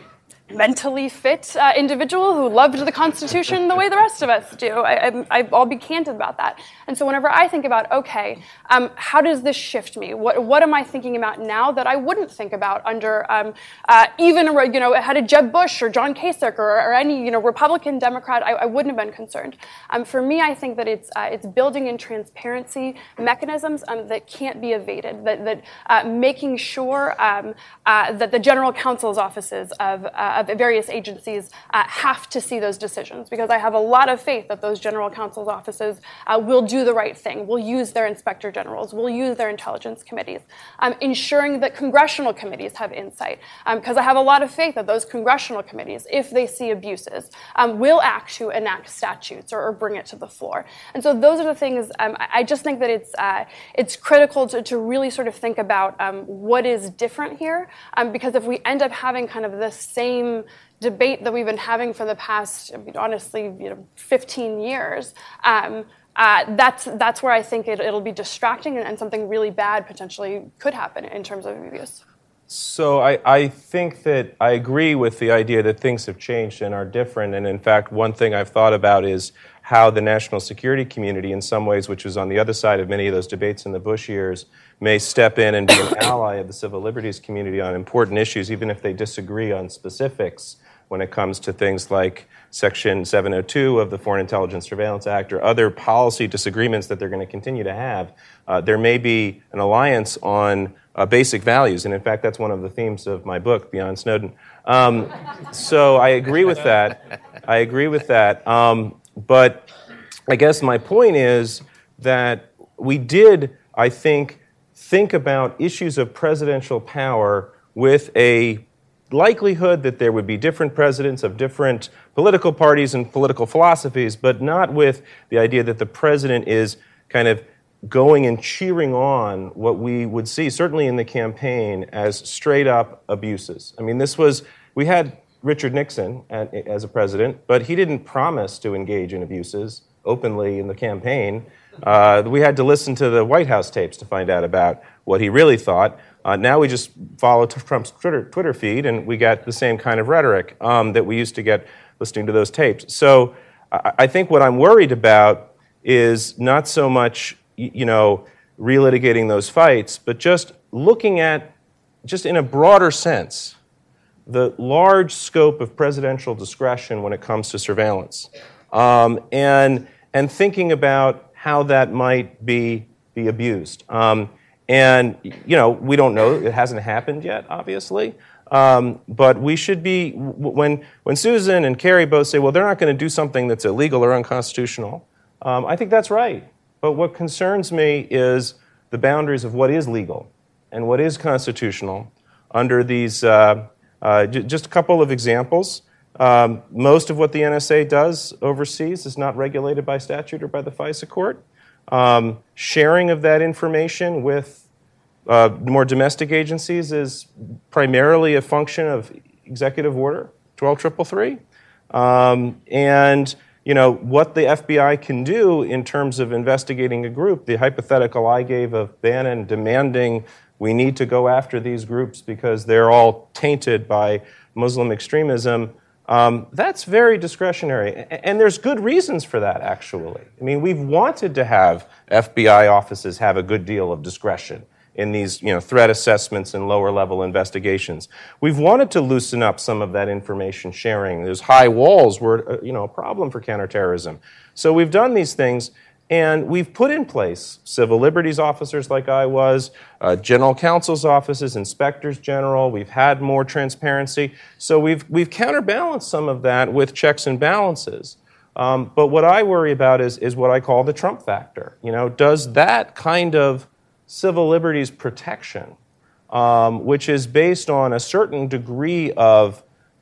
mentally fit individual who loved the Constitution the way the rest of us do. I'll be candid about that. And so whenever I think about, okay, how does this shift me? What am I thinking about now that I wouldn't think about under even had a Jeb Bush or John Kasich or any Republican, Democrat? I wouldn't have been concerned. For me, I think that it's building in transparency mechanisms that can't be evaded. That making sure that the general counsel's offices of various agencies have to see those decisions, because I have a lot of faith that those general counsel's offices will do the right thing, will use their inspector generals, will use their intelligence committees, ensuring that congressional committees have insight, because I have a lot of faith that those congressional committees, if they see abuses, will act to enact statutes or bring it to the floor. And so those are the things. I just think that it's critical to really sort of think about what is different here, because if we end up having kind of the same debate that we've been having for the past, honestly, 15 years, that's where I think it'll be distracting and something really bad potentially could happen in terms of abuse. So I think that I agree with the idea that things have changed and are different. And in fact, one thing I've thought about is how the national security community, in some ways, which was on the other side of many of those debates in the Bush years, may step in and be an ally of the civil liberties community on important issues, even if they disagree on specifics when it comes to things like Section 702 of the Foreign Intelligence Surveillance Act or other policy disagreements that they're going to continue to have. There may be an alliance on basic values, and in fact, that's one of the themes of my book, Beyond Snowden. So I agree with that. But I guess my point is that we did, I think about issues of presidential power with a likelihood that there would be different presidents of different political parties and political philosophies, but not with the idea that the president is kind of going and cheering on what we would see, certainly in the campaign, as straight-up abuses. I mean, we had Richard Nixon as a president, but he didn't promise to engage in abuses openly in the campaign. We had to listen to the White House tapes to find out about what he really thought. Now we just follow Trump's Twitter feed, and we get the same kind of rhetoric that we used to get listening to those tapes. So I think what I'm worried about is not so much, relitigating those fights, but just looking at, just in a broader sense, the large scope of presidential discretion when it comes to surveillance, and thinking about how that might be abused. And, we don't know. It hasn't happened yet, obviously. But we should be, when Susan and Carrie both say, well, they're not going to do something that's illegal or unconstitutional, I think that's right. But what concerns me is the boundaries of what is legal and what is constitutional under these, just a couple of examples. Most of what the NSA does overseas is not regulated by statute or by the FISA court. Sharing of that information with more domestic agencies is primarily a function of Executive Order 12333. And what the FBI can do in terms of investigating a group, the hypothetical I gave of Bannon demanding we need to go after these groups because they're all tainted by Muslim extremism, that's very discretionary. And there's good reasons for that, actually. I mean, we've wanted to have FBI offices have a good deal of discretion in these threat assessments and lower-level investigations. We've wanted to loosen up some of that information sharing. Those high walls were a problem for counterterrorism. So we've done these things, and we've put in place civil liberties officers like I was, general counsel's offices, inspectors general. We've had more transparency. So we've counterbalanced some of that with checks and balances. But what I worry about is what I call the Trump factor. Does that kind of civil liberties protection, which is based on a certain degree of,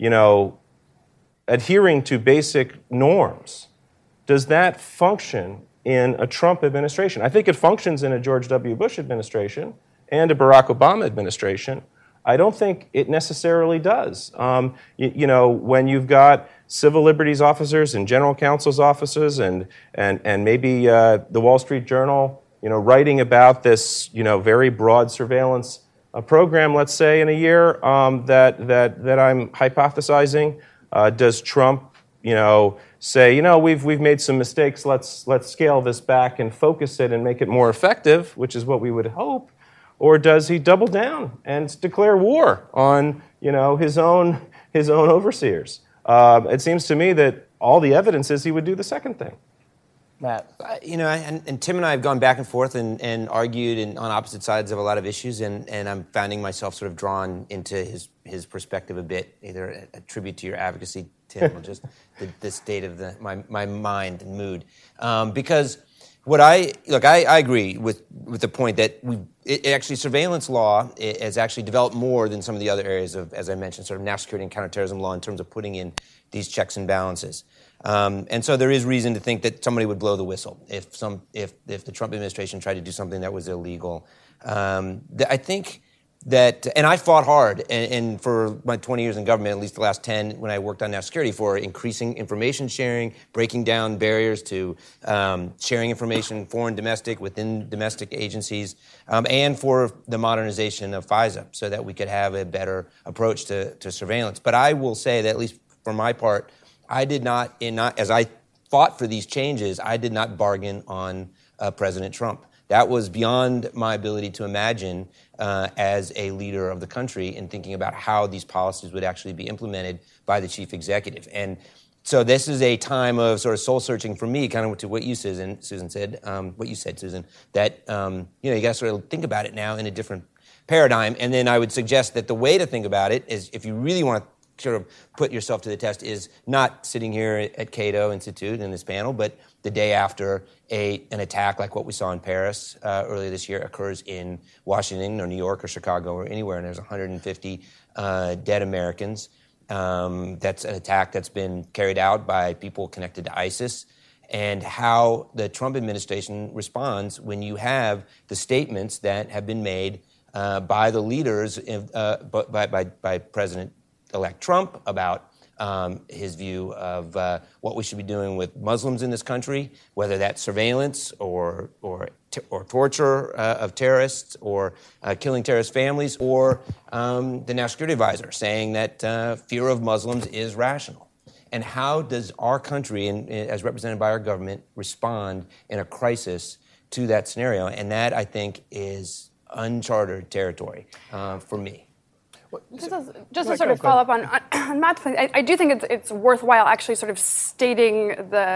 adhering to basic norms, does that function in a Trump administration? I think it functions in a George W. Bush administration and a Barack Obama administration. I don't think it necessarily does. When you've got civil liberties officers and general counsel's offices and maybe the Wall Street Journal, writing about this, very broad surveillance a program, let's say, in a year that I'm hypothesizing? Does Trump, say, we've made some mistakes. Let's scale this back and focus it and make it more effective, which is what we would hope. Or does he double down and declare war on, his own overseers? It seems to me that all the evidence is he would do the second thing. Matt. And Tim and I have gone back and forth and argued on opposite sides of a lot of issues, and I'm finding myself sort of drawn into his perspective a bit, either a tribute to your advocacy, Tim, or just the state of my mind and mood. Because I agree with the point that actually surveillance law has actually developed more than some of the other areas of, as I mentioned, sort of national security and counterterrorism law in terms of putting in these checks and balances. And so there is reason to think that somebody would blow the whistle if the Trump administration tried to do something that was illegal. I think that, and I fought hard, and for my 20 years in government, at least the last 10, when I worked on national security, for increasing information sharing, breaking down barriers to sharing information, foreign, domestic, within domestic agencies, and for the modernization of FISA so that we could have a better approach to surveillance. But I will say that, at least for my part, I did not, as I fought for these changes, I did not bargain on President Trump. That was beyond my ability to imagine as a leader of the country in thinking about how these policies would actually be implemented by the chief executive. And so this is a time of sort of soul searching for me, kind of to what you, Susan said, that you got to sort of think about it now in a different paradigm. And then I would suggest that the way to think about it is, if you really want to sort of put yourself to the test, is not sitting here at Cato Institute in this panel, but the day after an attack like what we saw in Paris earlier this year occurs in Washington or New York or Chicago or anywhere, and there's 150 dead Americans. That's an attack that's been carried out by people connected to ISIS, and how the Trump administration responds when you have the statements that have been made by the leaders, by President-elect Trump about his view of what we should be doing with Muslims in this country, whether that's surveillance or torture of terrorists, or killing terrorist families, or the National Security Advisor saying that fear of Muslims is rational. And how does our country, as represented by our government, respond in a crisis to that scenario? And that, I think, is uncharted territory for me. Just to sort of follow up on Matt's point, I do think it's worthwhile actually sort of stating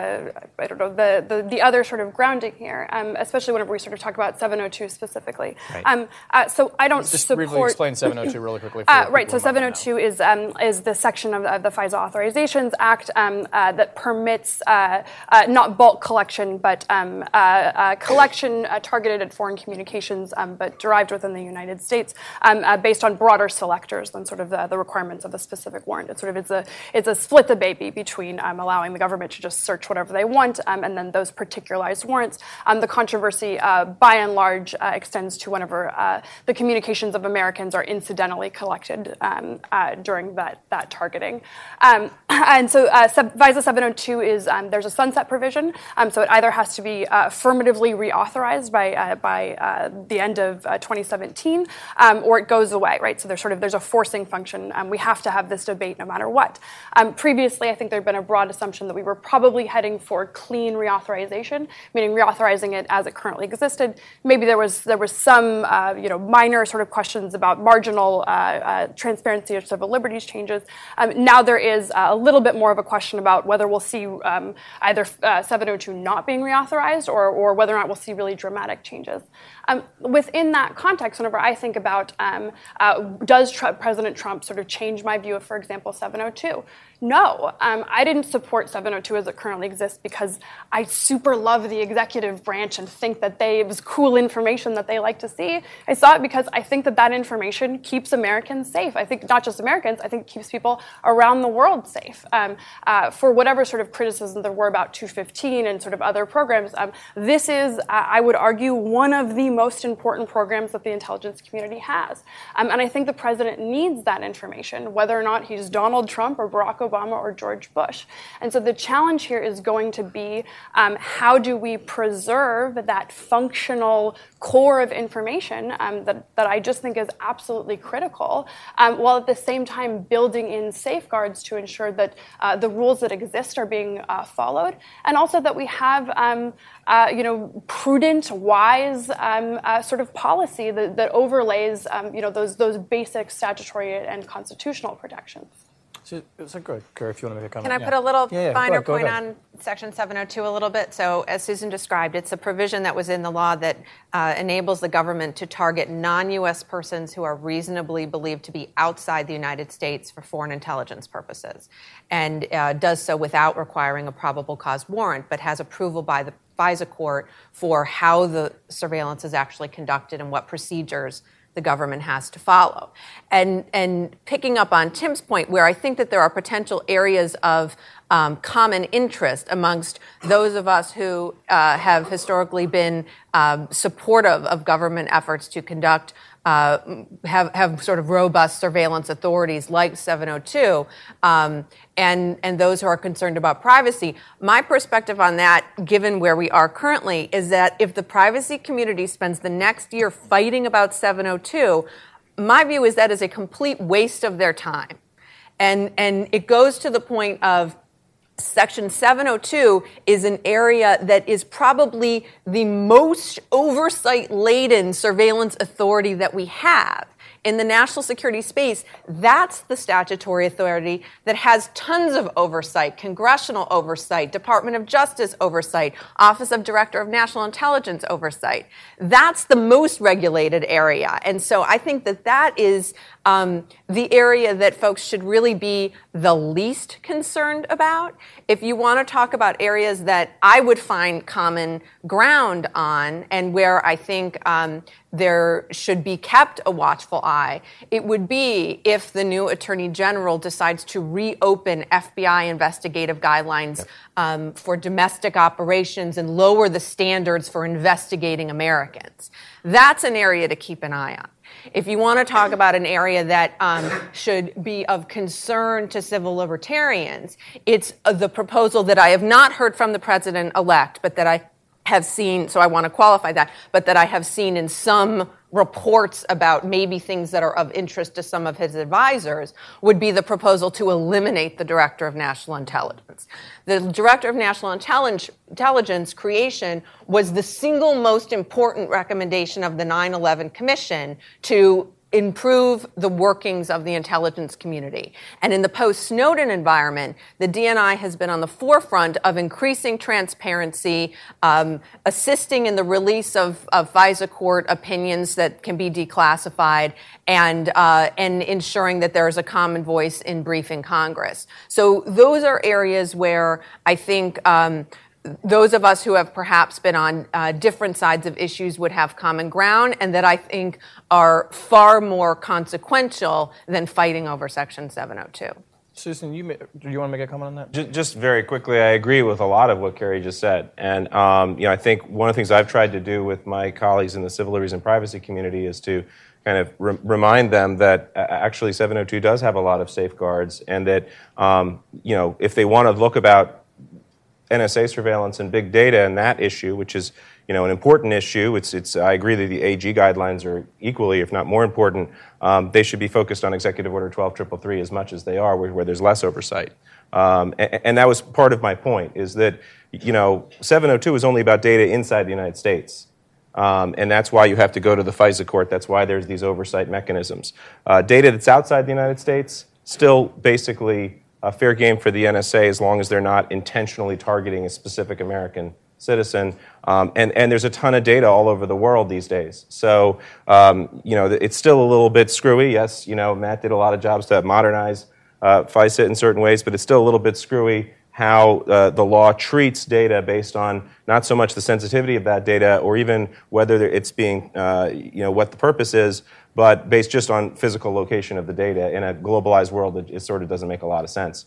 the other sort of grounding here, especially whenever we sort of talk about 702 specifically. Right. So I don't just support. Briefly explain 702 really quickly. Right. So 702 is the section of the FISA Authorizations Act that permits not bulk collection, but collection targeted at foreign communications, but derived within the United States, based on broader selectors than sort of the requirements of a specific warrant. It's a split the baby between allowing the government to just search whatever they want, and then those particularized warrants. The controversy, by and large, extends to whenever the communications of Americans are incidentally collected during that targeting. And so FISA 702 is there's a sunset provision, so it either has to be affirmatively reauthorized by the end of 2017, or it goes away. Right. So there's a forcing function. We have to have this debate no matter what. Previously, I think there had been a broad assumption that we were probably heading for clean reauthorization, meaning reauthorizing it as it currently existed. Maybe there was some minor sort of questions about marginal transparency or civil liberties changes. Now there is a little bit more of a question about whether we'll see either 702 not being reauthorized or whether or not we'll see really dramatic changes. Within that context, whenever I think about does President Trump sort of change my view of, for example, 702? No, I didn't support 702 as it currently exists because I super love the executive branch and think that it was cool information that they like to see. I saw it because I think that information keeps Americans safe. I think not just Americans, I think it keeps people around the world safe. if, for whatever sort of criticism there were about 215 and sort of other programs, this is, I would argue, one of the most important programs that the intelligence community has. And I think the president needs that information, whether or not he's Donald Trump or Barack Obama or George Bush. And so the challenge here is going to be how do we preserve that functional core of information that I just think is absolutely critical, while at the same time building in safeguards to ensure that the rules that exist are being followed, and also that we have prudent, wise sort of policy that overlays those basic statutory and constitutional protections. So good, Carrie, if you want to make a comment. Can I put a little finer Go point ahead. on Section 702 a little bit? So as Susan described, it's a provision that was in the law that enables the government to target non-U.S. persons who are reasonably believed to be outside the United States for foreign intelligence purposes, and does so without requiring a probable cause warrant, but has approval by the FISA court for how the surveillance is actually conducted and what procedures the government has to follow. And picking up on Tim's point, where I think that there are potential areas of common interest amongst those of us who have historically been supportive of government efforts to conduct have sort of robust surveillance authorities like 702, and those who are concerned about privacy. My perspective on that, given where we are currently, is that if the privacy community spends the next year fighting about 702, my view is that is a complete waste of their time. And it goes to the point of Section 702 is an area that is probably the most oversight-laden surveillance authority that we have. In the national security space, that's the statutory authority that has tons of oversight, congressional oversight, Department of Justice oversight, Office of Director of National Intelligence oversight. That's the most regulated area. And so I think that that is the area that folks should really be the least concerned about. If you want to talk about areas that I would find common ground on and where I think there should be kept a watchful eye, it would be if the new Attorney General decides to reopen FBI investigative guidelines for domestic operations and lower the standards for investigating Americans. That's an area to keep an eye on. If you want to talk about an area that should be of concern to civil libertarians, it's the proposal that I have not heard from the president-elect, but that I have seen, so I want to qualify that, but that I have seen in some reports about maybe things that are of interest to some of his advisors, would be the proposal to eliminate the Director of National Intelligence. The Director of National Intelligence creation was the single most important recommendation of the 9/11 Commission to improve the workings of the intelligence community. And in the post-Snowden environment, the DNI has been on the forefront of increasing transparency, assisting in the release of FISA court opinions that can be declassified, and ensuring that there is a common voice in briefing Congress. So those are areas where I think those of us who have perhaps been on different sides of issues would have common ground, and that I think are far more consequential than fighting over Section 702. Susan, do you want to make a comment on that? Just very quickly, I agree with a lot of what Carrie just said. And I think one of the things I've tried to do with my colleagues in the civil liberties and privacy community is to kind of remind them that actually 702 does have a lot of safeguards, and that if they want to look about NSA surveillance and big data and that issue, which is an important issue. I agree that the AG guidelines are equally, if not more important. They should be focused on Executive Order 12333 as much as they are, where there's less oversight. And that was part of my point, is that 702 is only about data inside the United States. And that's why you have to go to the FISA court. That's why there's these oversight mechanisms. Data that's outside the United States, still basically fair game for the NSA as long as they're not intentionally targeting a specific American citizen. And there's a ton of data all over the world these days. So, it's still a little bit screwy. Yes, Matt did a lot of jobs to modernize FISA in certain ways, but it's still a little bit screwy how the law treats data based on not so much the sensitivity of that data or even whether it's being, what the purpose is, But based just on physical location of the data in a globalized world, it sort of doesn't make a lot of sense.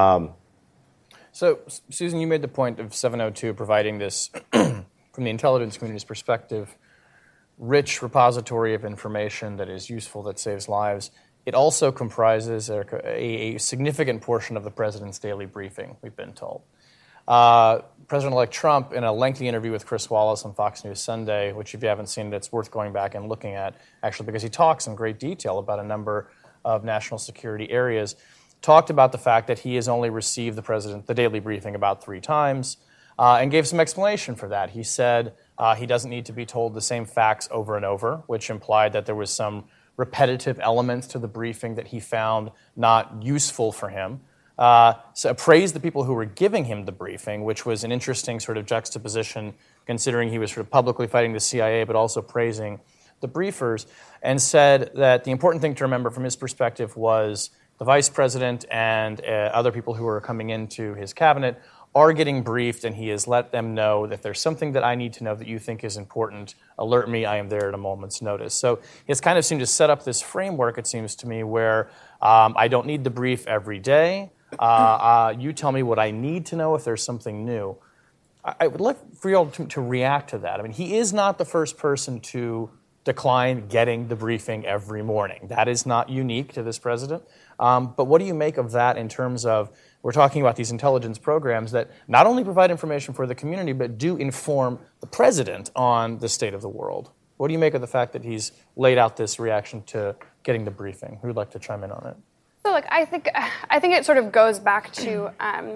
So, Susan, you made the point of 702 providing this, from the intelligence community's perspective, rich repository of information that is useful, that saves lives. It also comprises a significant portion of the president's daily briefing, we've been told. President-elect Trump, in a lengthy interview with Chris Wallace on Fox News Sunday, which if you haven't seen it, it's worth going back and looking at, actually, because he talks in great detail about a number of national security areas, talked about the fact that he has only received the daily briefing about 3 times, and gave some explanation for that. He said he doesn't need to be told the same facts over and over, which implied that there was some repetitive elements to the briefing that he found not useful for him. So praised the people who were giving him the briefing, which was an interesting sort of juxtaposition, considering he was sort of publicly fighting the CIA, but also praising the briefers, and said that the important thing to remember from his perspective was the vice president and other people who are coming into his cabinet are getting briefed, and he has let them know that there's something that I need to know that you think is important. Alert me, I am there at a moment's notice. So it's kind of seemed to set up this framework, it seems to me, where I don't need the brief every day. You tell me what I need to know if there's something new. I would like for you all to react to that. I mean, he is not the first person to decline getting the briefing every morning. That is not unique to this president. But what do you make of that in terms of, we're talking about these intelligence programs that not only provide information for the community, but do inform the president on the state of the world? What do you make of the fact that he's laid out this reaction to getting the briefing? Who would like to chime in on it? So, look, I think it sort of goes back to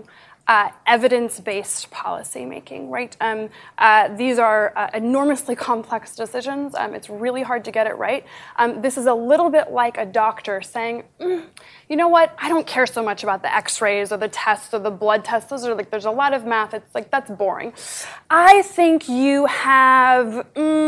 evidence-based policy making, right? These are enormously complex decisions. It's really hard to get it right. This is a little bit like a doctor saying, you know what, I don't care so much about the x-rays or the tests or the blood tests. Those are like, there's a lot of math. It's like, that's boring. I think you have,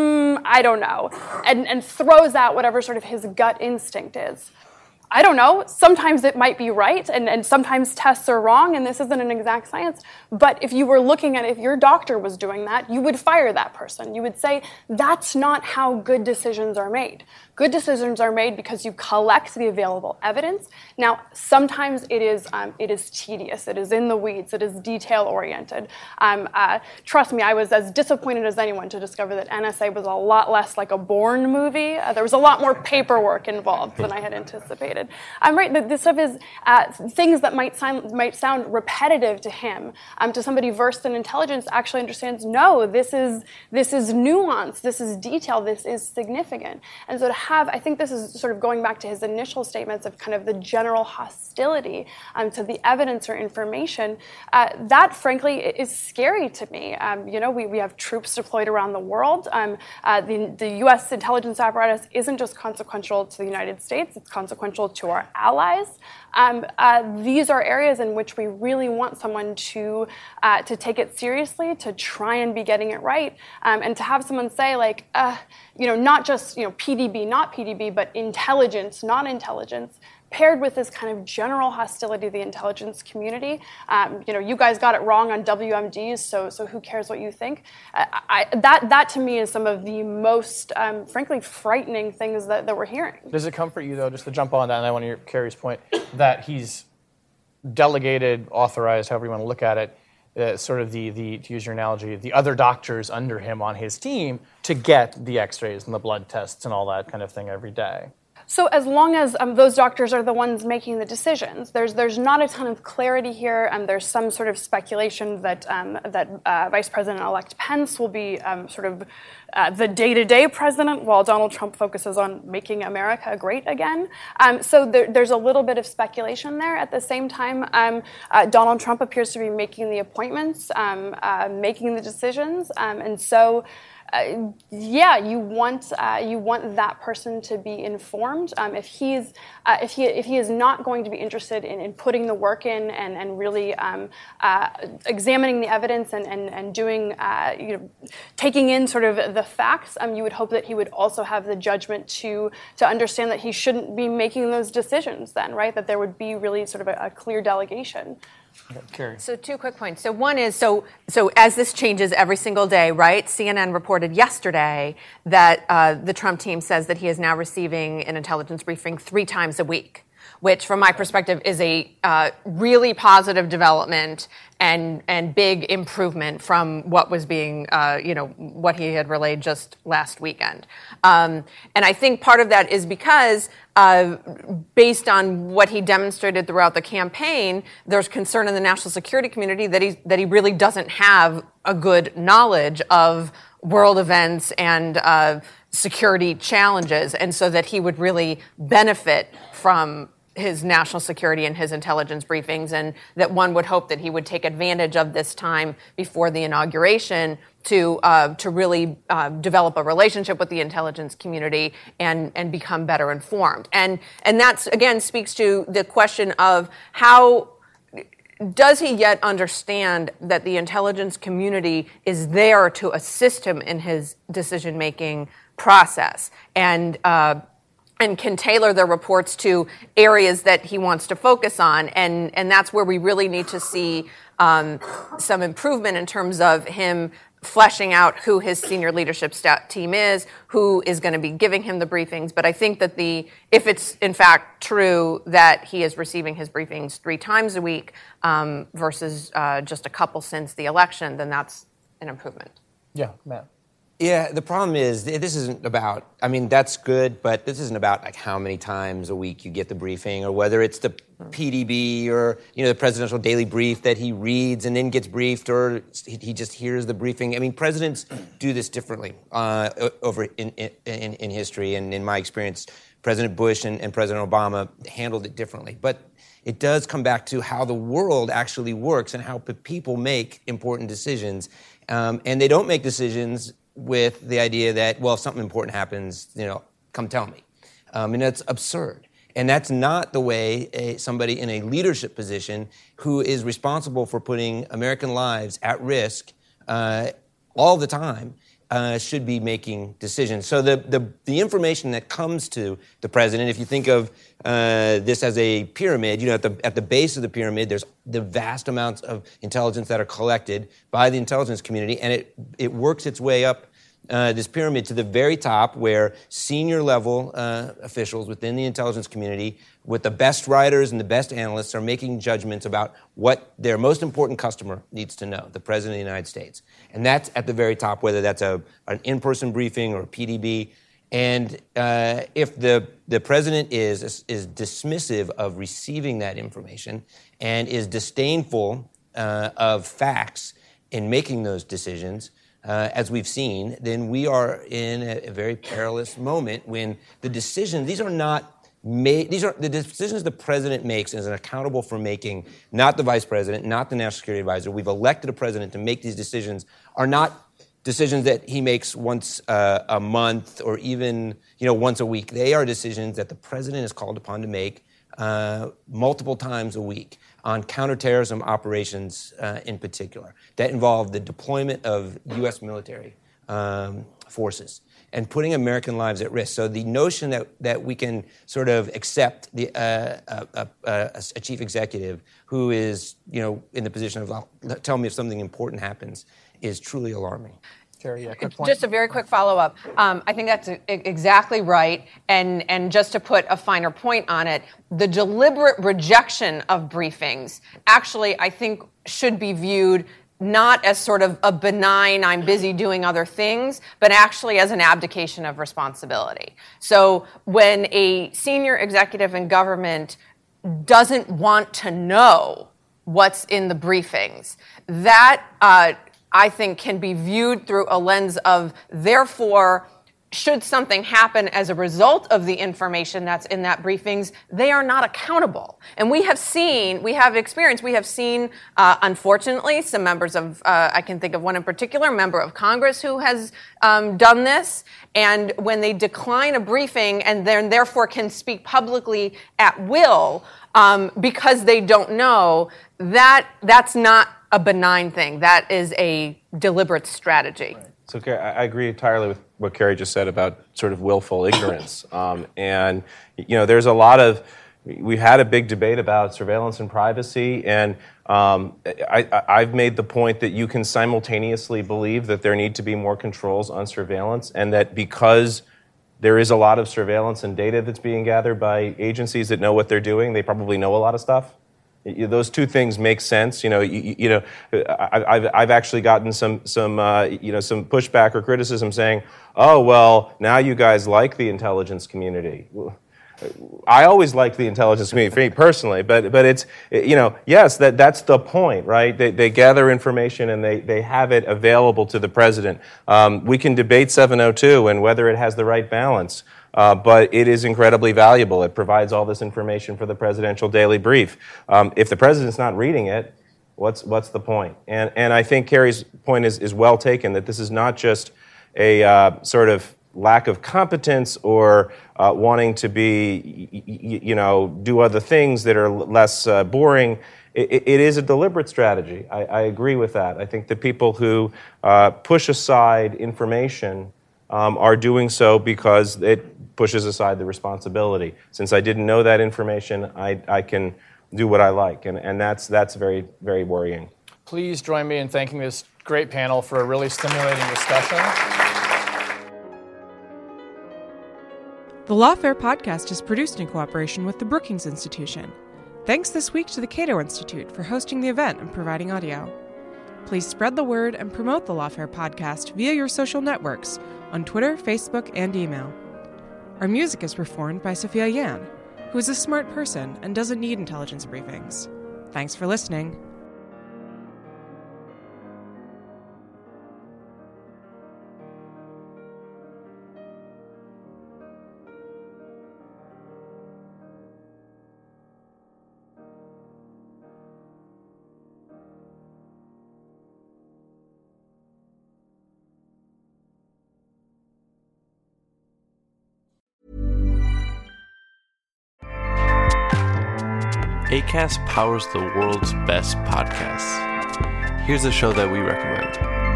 I don't know, and throws out whatever sort of his gut instinct is. I don't know, sometimes it might be right, and sometimes tests are wrong, and this isn't an exact science. But if you were looking at it, if your doctor was doing that, you would fire that person. You would say, that's not how good decisions are made. Good decisions are made because you collect the available evidence. Now, sometimes it is tedious. It is in the weeds. It is detail-oriented. Trust me, I was as disappointed as anyone to discover that NSA was a lot less like a Bourne movie. There was a lot more paperwork involved than I had anticipated. Right. This stuff is things that might sound repetitive to him. To somebody versed in intelligence, actually understands. No, this is nuance. This is detail. This is significant. And so to I think this is sort of going back to his initial statements of kind of the general hostility to the evidence or information. That, frankly, is scary to me. We have troops deployed around the world. The U.S. intelligence apparatus isn't just consequential to the United States; it's consequential to our allies. These are areas in which we really want someone to take it seriously, to try and be getting it right, and to have someone say, like, not just PDB, not PDB, but intelligence, non-intelligence, paired with this kind of general hostility to the intelligence community. You guys got it wrong on WMDs, so who cares what you think? That to me is some of the most, frankly, frightening things that we're hearing. Does it comfort you, though, just to jump on that, and I want to hear Carrie's point, that he's delegated, authorized, however you want to look at it, sort of the to use your analogy, the other doctors under him on his team to get the x-rays and the blood tests and all that kind of thing every day? So as long as those doctors are the ones making the decisions, there's not a ton of clarity here. There's some sort of speculation that Vice President-elect Pence will be sort of the day-to-day president, while Donald Trump focuses on making America great again. So there's a little bit of speculation there. At the same time, Donald Trump appears to be making the appointments, making the decisions, and so. You want that person to be informed. If he is not going to be interested in putting the work in and really examining the evidence and doing taking in sort of the facts, you would hope that he would also have the judgment to understand that he shouldn't be making those decisions. Then, right? That there would be really sort of a clear delegation. Okay, Carrie. So 2 quick points. So one is, so as this changes every single day, right? CNN reported yesterday that the Trump team says that he is now receiving an intelligence briefing 3 times a week, which from my perspective is a really positive development and big improvement from what was being, what he had relayed just last weekend. And I think part of that is because based on what he demonstrated throughout the campaign, there's concern in the national security community that he really doesn't have a good knowledge of world events and security challenges, and so that he would really benefit from his national security and his intelligence briefings, and that one would hope that he would take advantage of this time before the inauguration to really develop a relationship with the intelligence community and become better informed. And that's, again, speaks to the question of how does he yet understand that the intelligence community is there to assist him in his decision-making process, and can tailor their reports to areas that he wants to focus on. And that's where we really need to see some improvement in terms of him fleshing out who his senior leadership team is, who is going to be giving him the briefings. But I think that if it's in fact true that he is receiving his briefings 3 times a week versus just a couple since the election, then that's an improvement. Yeah, Matt. Yeah, the problem is this isn't about, that's good, but this isn't about like how many times a week you get the briefing, or whether it's the PDB or, the presidential daily brief that he reads and then gets briefed, or he just hears the briefing. Presidents do this differently over in history, and in my experience, President Bush and President Obama handled it differently. But it does come back to how the world actually works and how people make important decisions. And they don't make decisions with the idea that, well, if something important happens, come tell me. And that's absurd. And that's not the way somebody in a leadership position who is responsible for putting American lives at risk all the time should be making decisions. So the information that comes to the president, if you think of this as a pyramid, at the base of the pyramid, there's the vast amounts of intelligence that are collected by the intelligence community, and it works its way up this pyramid to the very top, where senior level officials within the intelligence community, with the best writers and the best analysts, are making judgments about what their most important customer needs to know, the President of the United States. And that's at the very top, whether that's an in-person briefing or a PDB. And if the President is dismissive of receiving that information and is disdainful of facts in making those decisions, as we've seen, then we are in a very perilous moment when the decisions, these are the decisions the president makes and is accountable for making, not the vice president, not the national security advisor. We've elected a president to make these decisions, are not decisions that he makes once a month or even once a week. They are decisions that the president is called upon to make multiple times a week on counterterrorism operations in particular that involve the deployment of U.S. military forces and putting American lives at risk. So the notion that we can sort of accept a chief executive who is, in the position of, tell me if something important happens, is truly alarming. Carrie, yeah, quick point. Just a very quick follow-up. I think that's exactly right. And just to put a finer point on it, the deliberate rejection of briefings actually, I think, should be viewed not as sort of a benign, I'm busy doing other things, but actually as an abdication of responsibility. So when a senior executive in government doesn't want to know what's in the briefings, that I think can be viewed through a lens of, therefore, should something happen as a result of the information that's in that briefings, they are not accountable. And we have seen, unfortunately, some members of, I can think of one in particular, a member of Congress who has done this. And when they decline a briefing and then therefore can speak publicly at will because they don't know, that's not a benign thing. That is a deliberate strategy. Right. So I agree entirely with what Carrie just said about sort of willful ignorance. And, there's a lot of we've had a big debate about surveillance and privacy, and I've made the point that you can simultaneously believe that there need to be more controls on surveillance, and that because there is a lot of surveillance and data that's being gathered by agencies that know what they're doing, they probably know a lot of stuff. Those two things make sense. I've actually gotten some pushback or criticism saying, "Oh, well, now you guys like the intelligence community." I always liked the intelligence community, for me personally, but it's, yes, that's the point, right? They gather information and they have it available to the president. We can debate 702 and whether it has the right balance, but it is incredibly valuable. It provides all this information for the presidential daily brief. If the president's not reading it, what's the point? And I think Carrie's point is well taken, that this is not just a sort of lack of competence or wanting to do other things that are less boring. It is a deliberate strategy. I agree with that. I think the people who push aside information are doing so because it pushes aside the responsibility. Since I didn't know that information, I can do what I like, and that's very, very worrying. Please join me in thanking this great panel for a really stimulating discussion. The Lawfare podcast is produced in cooperation with the Brookings Institution. Thanks this week to the Cato Institute for hosting the event and providing audio. Please spread the word and promote the Lawfare podcast via your social networks on Twitter, Facebook, and email. Our music is performed by Sophia Yan, who is a smart person and doesn't need intelligence briefings. Thanks for listening. Acast powers the world's best podcasts. Here's a show that we recommend.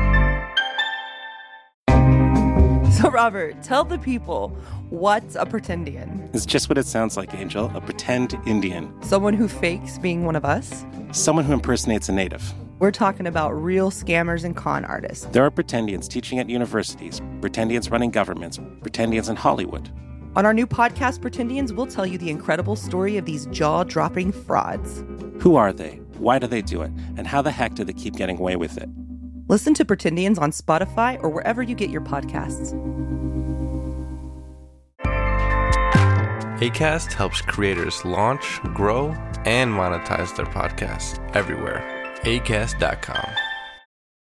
So, Robert, tell the people, what's a pretendian? It's just what it sounds like, Angel. A pretend Indian. Someone who fakes being one of us? Someone who impersonates a native. We're talking about real scammers and con artists. There are pretendians teaching at universities, pretendians running governments, pretendians in Hollywood. On our new podcast, Pretendians, we'll tell you the incredible story of these jaw-dropping frauds. Who are they? Why do they do it? And how the heck do they keep getting away with it? Listen to Pretendians on Spotify or wherever you get your podcasts. Acast helps creators launch, grow, and monetize their podcasts everywhere. Acast.com.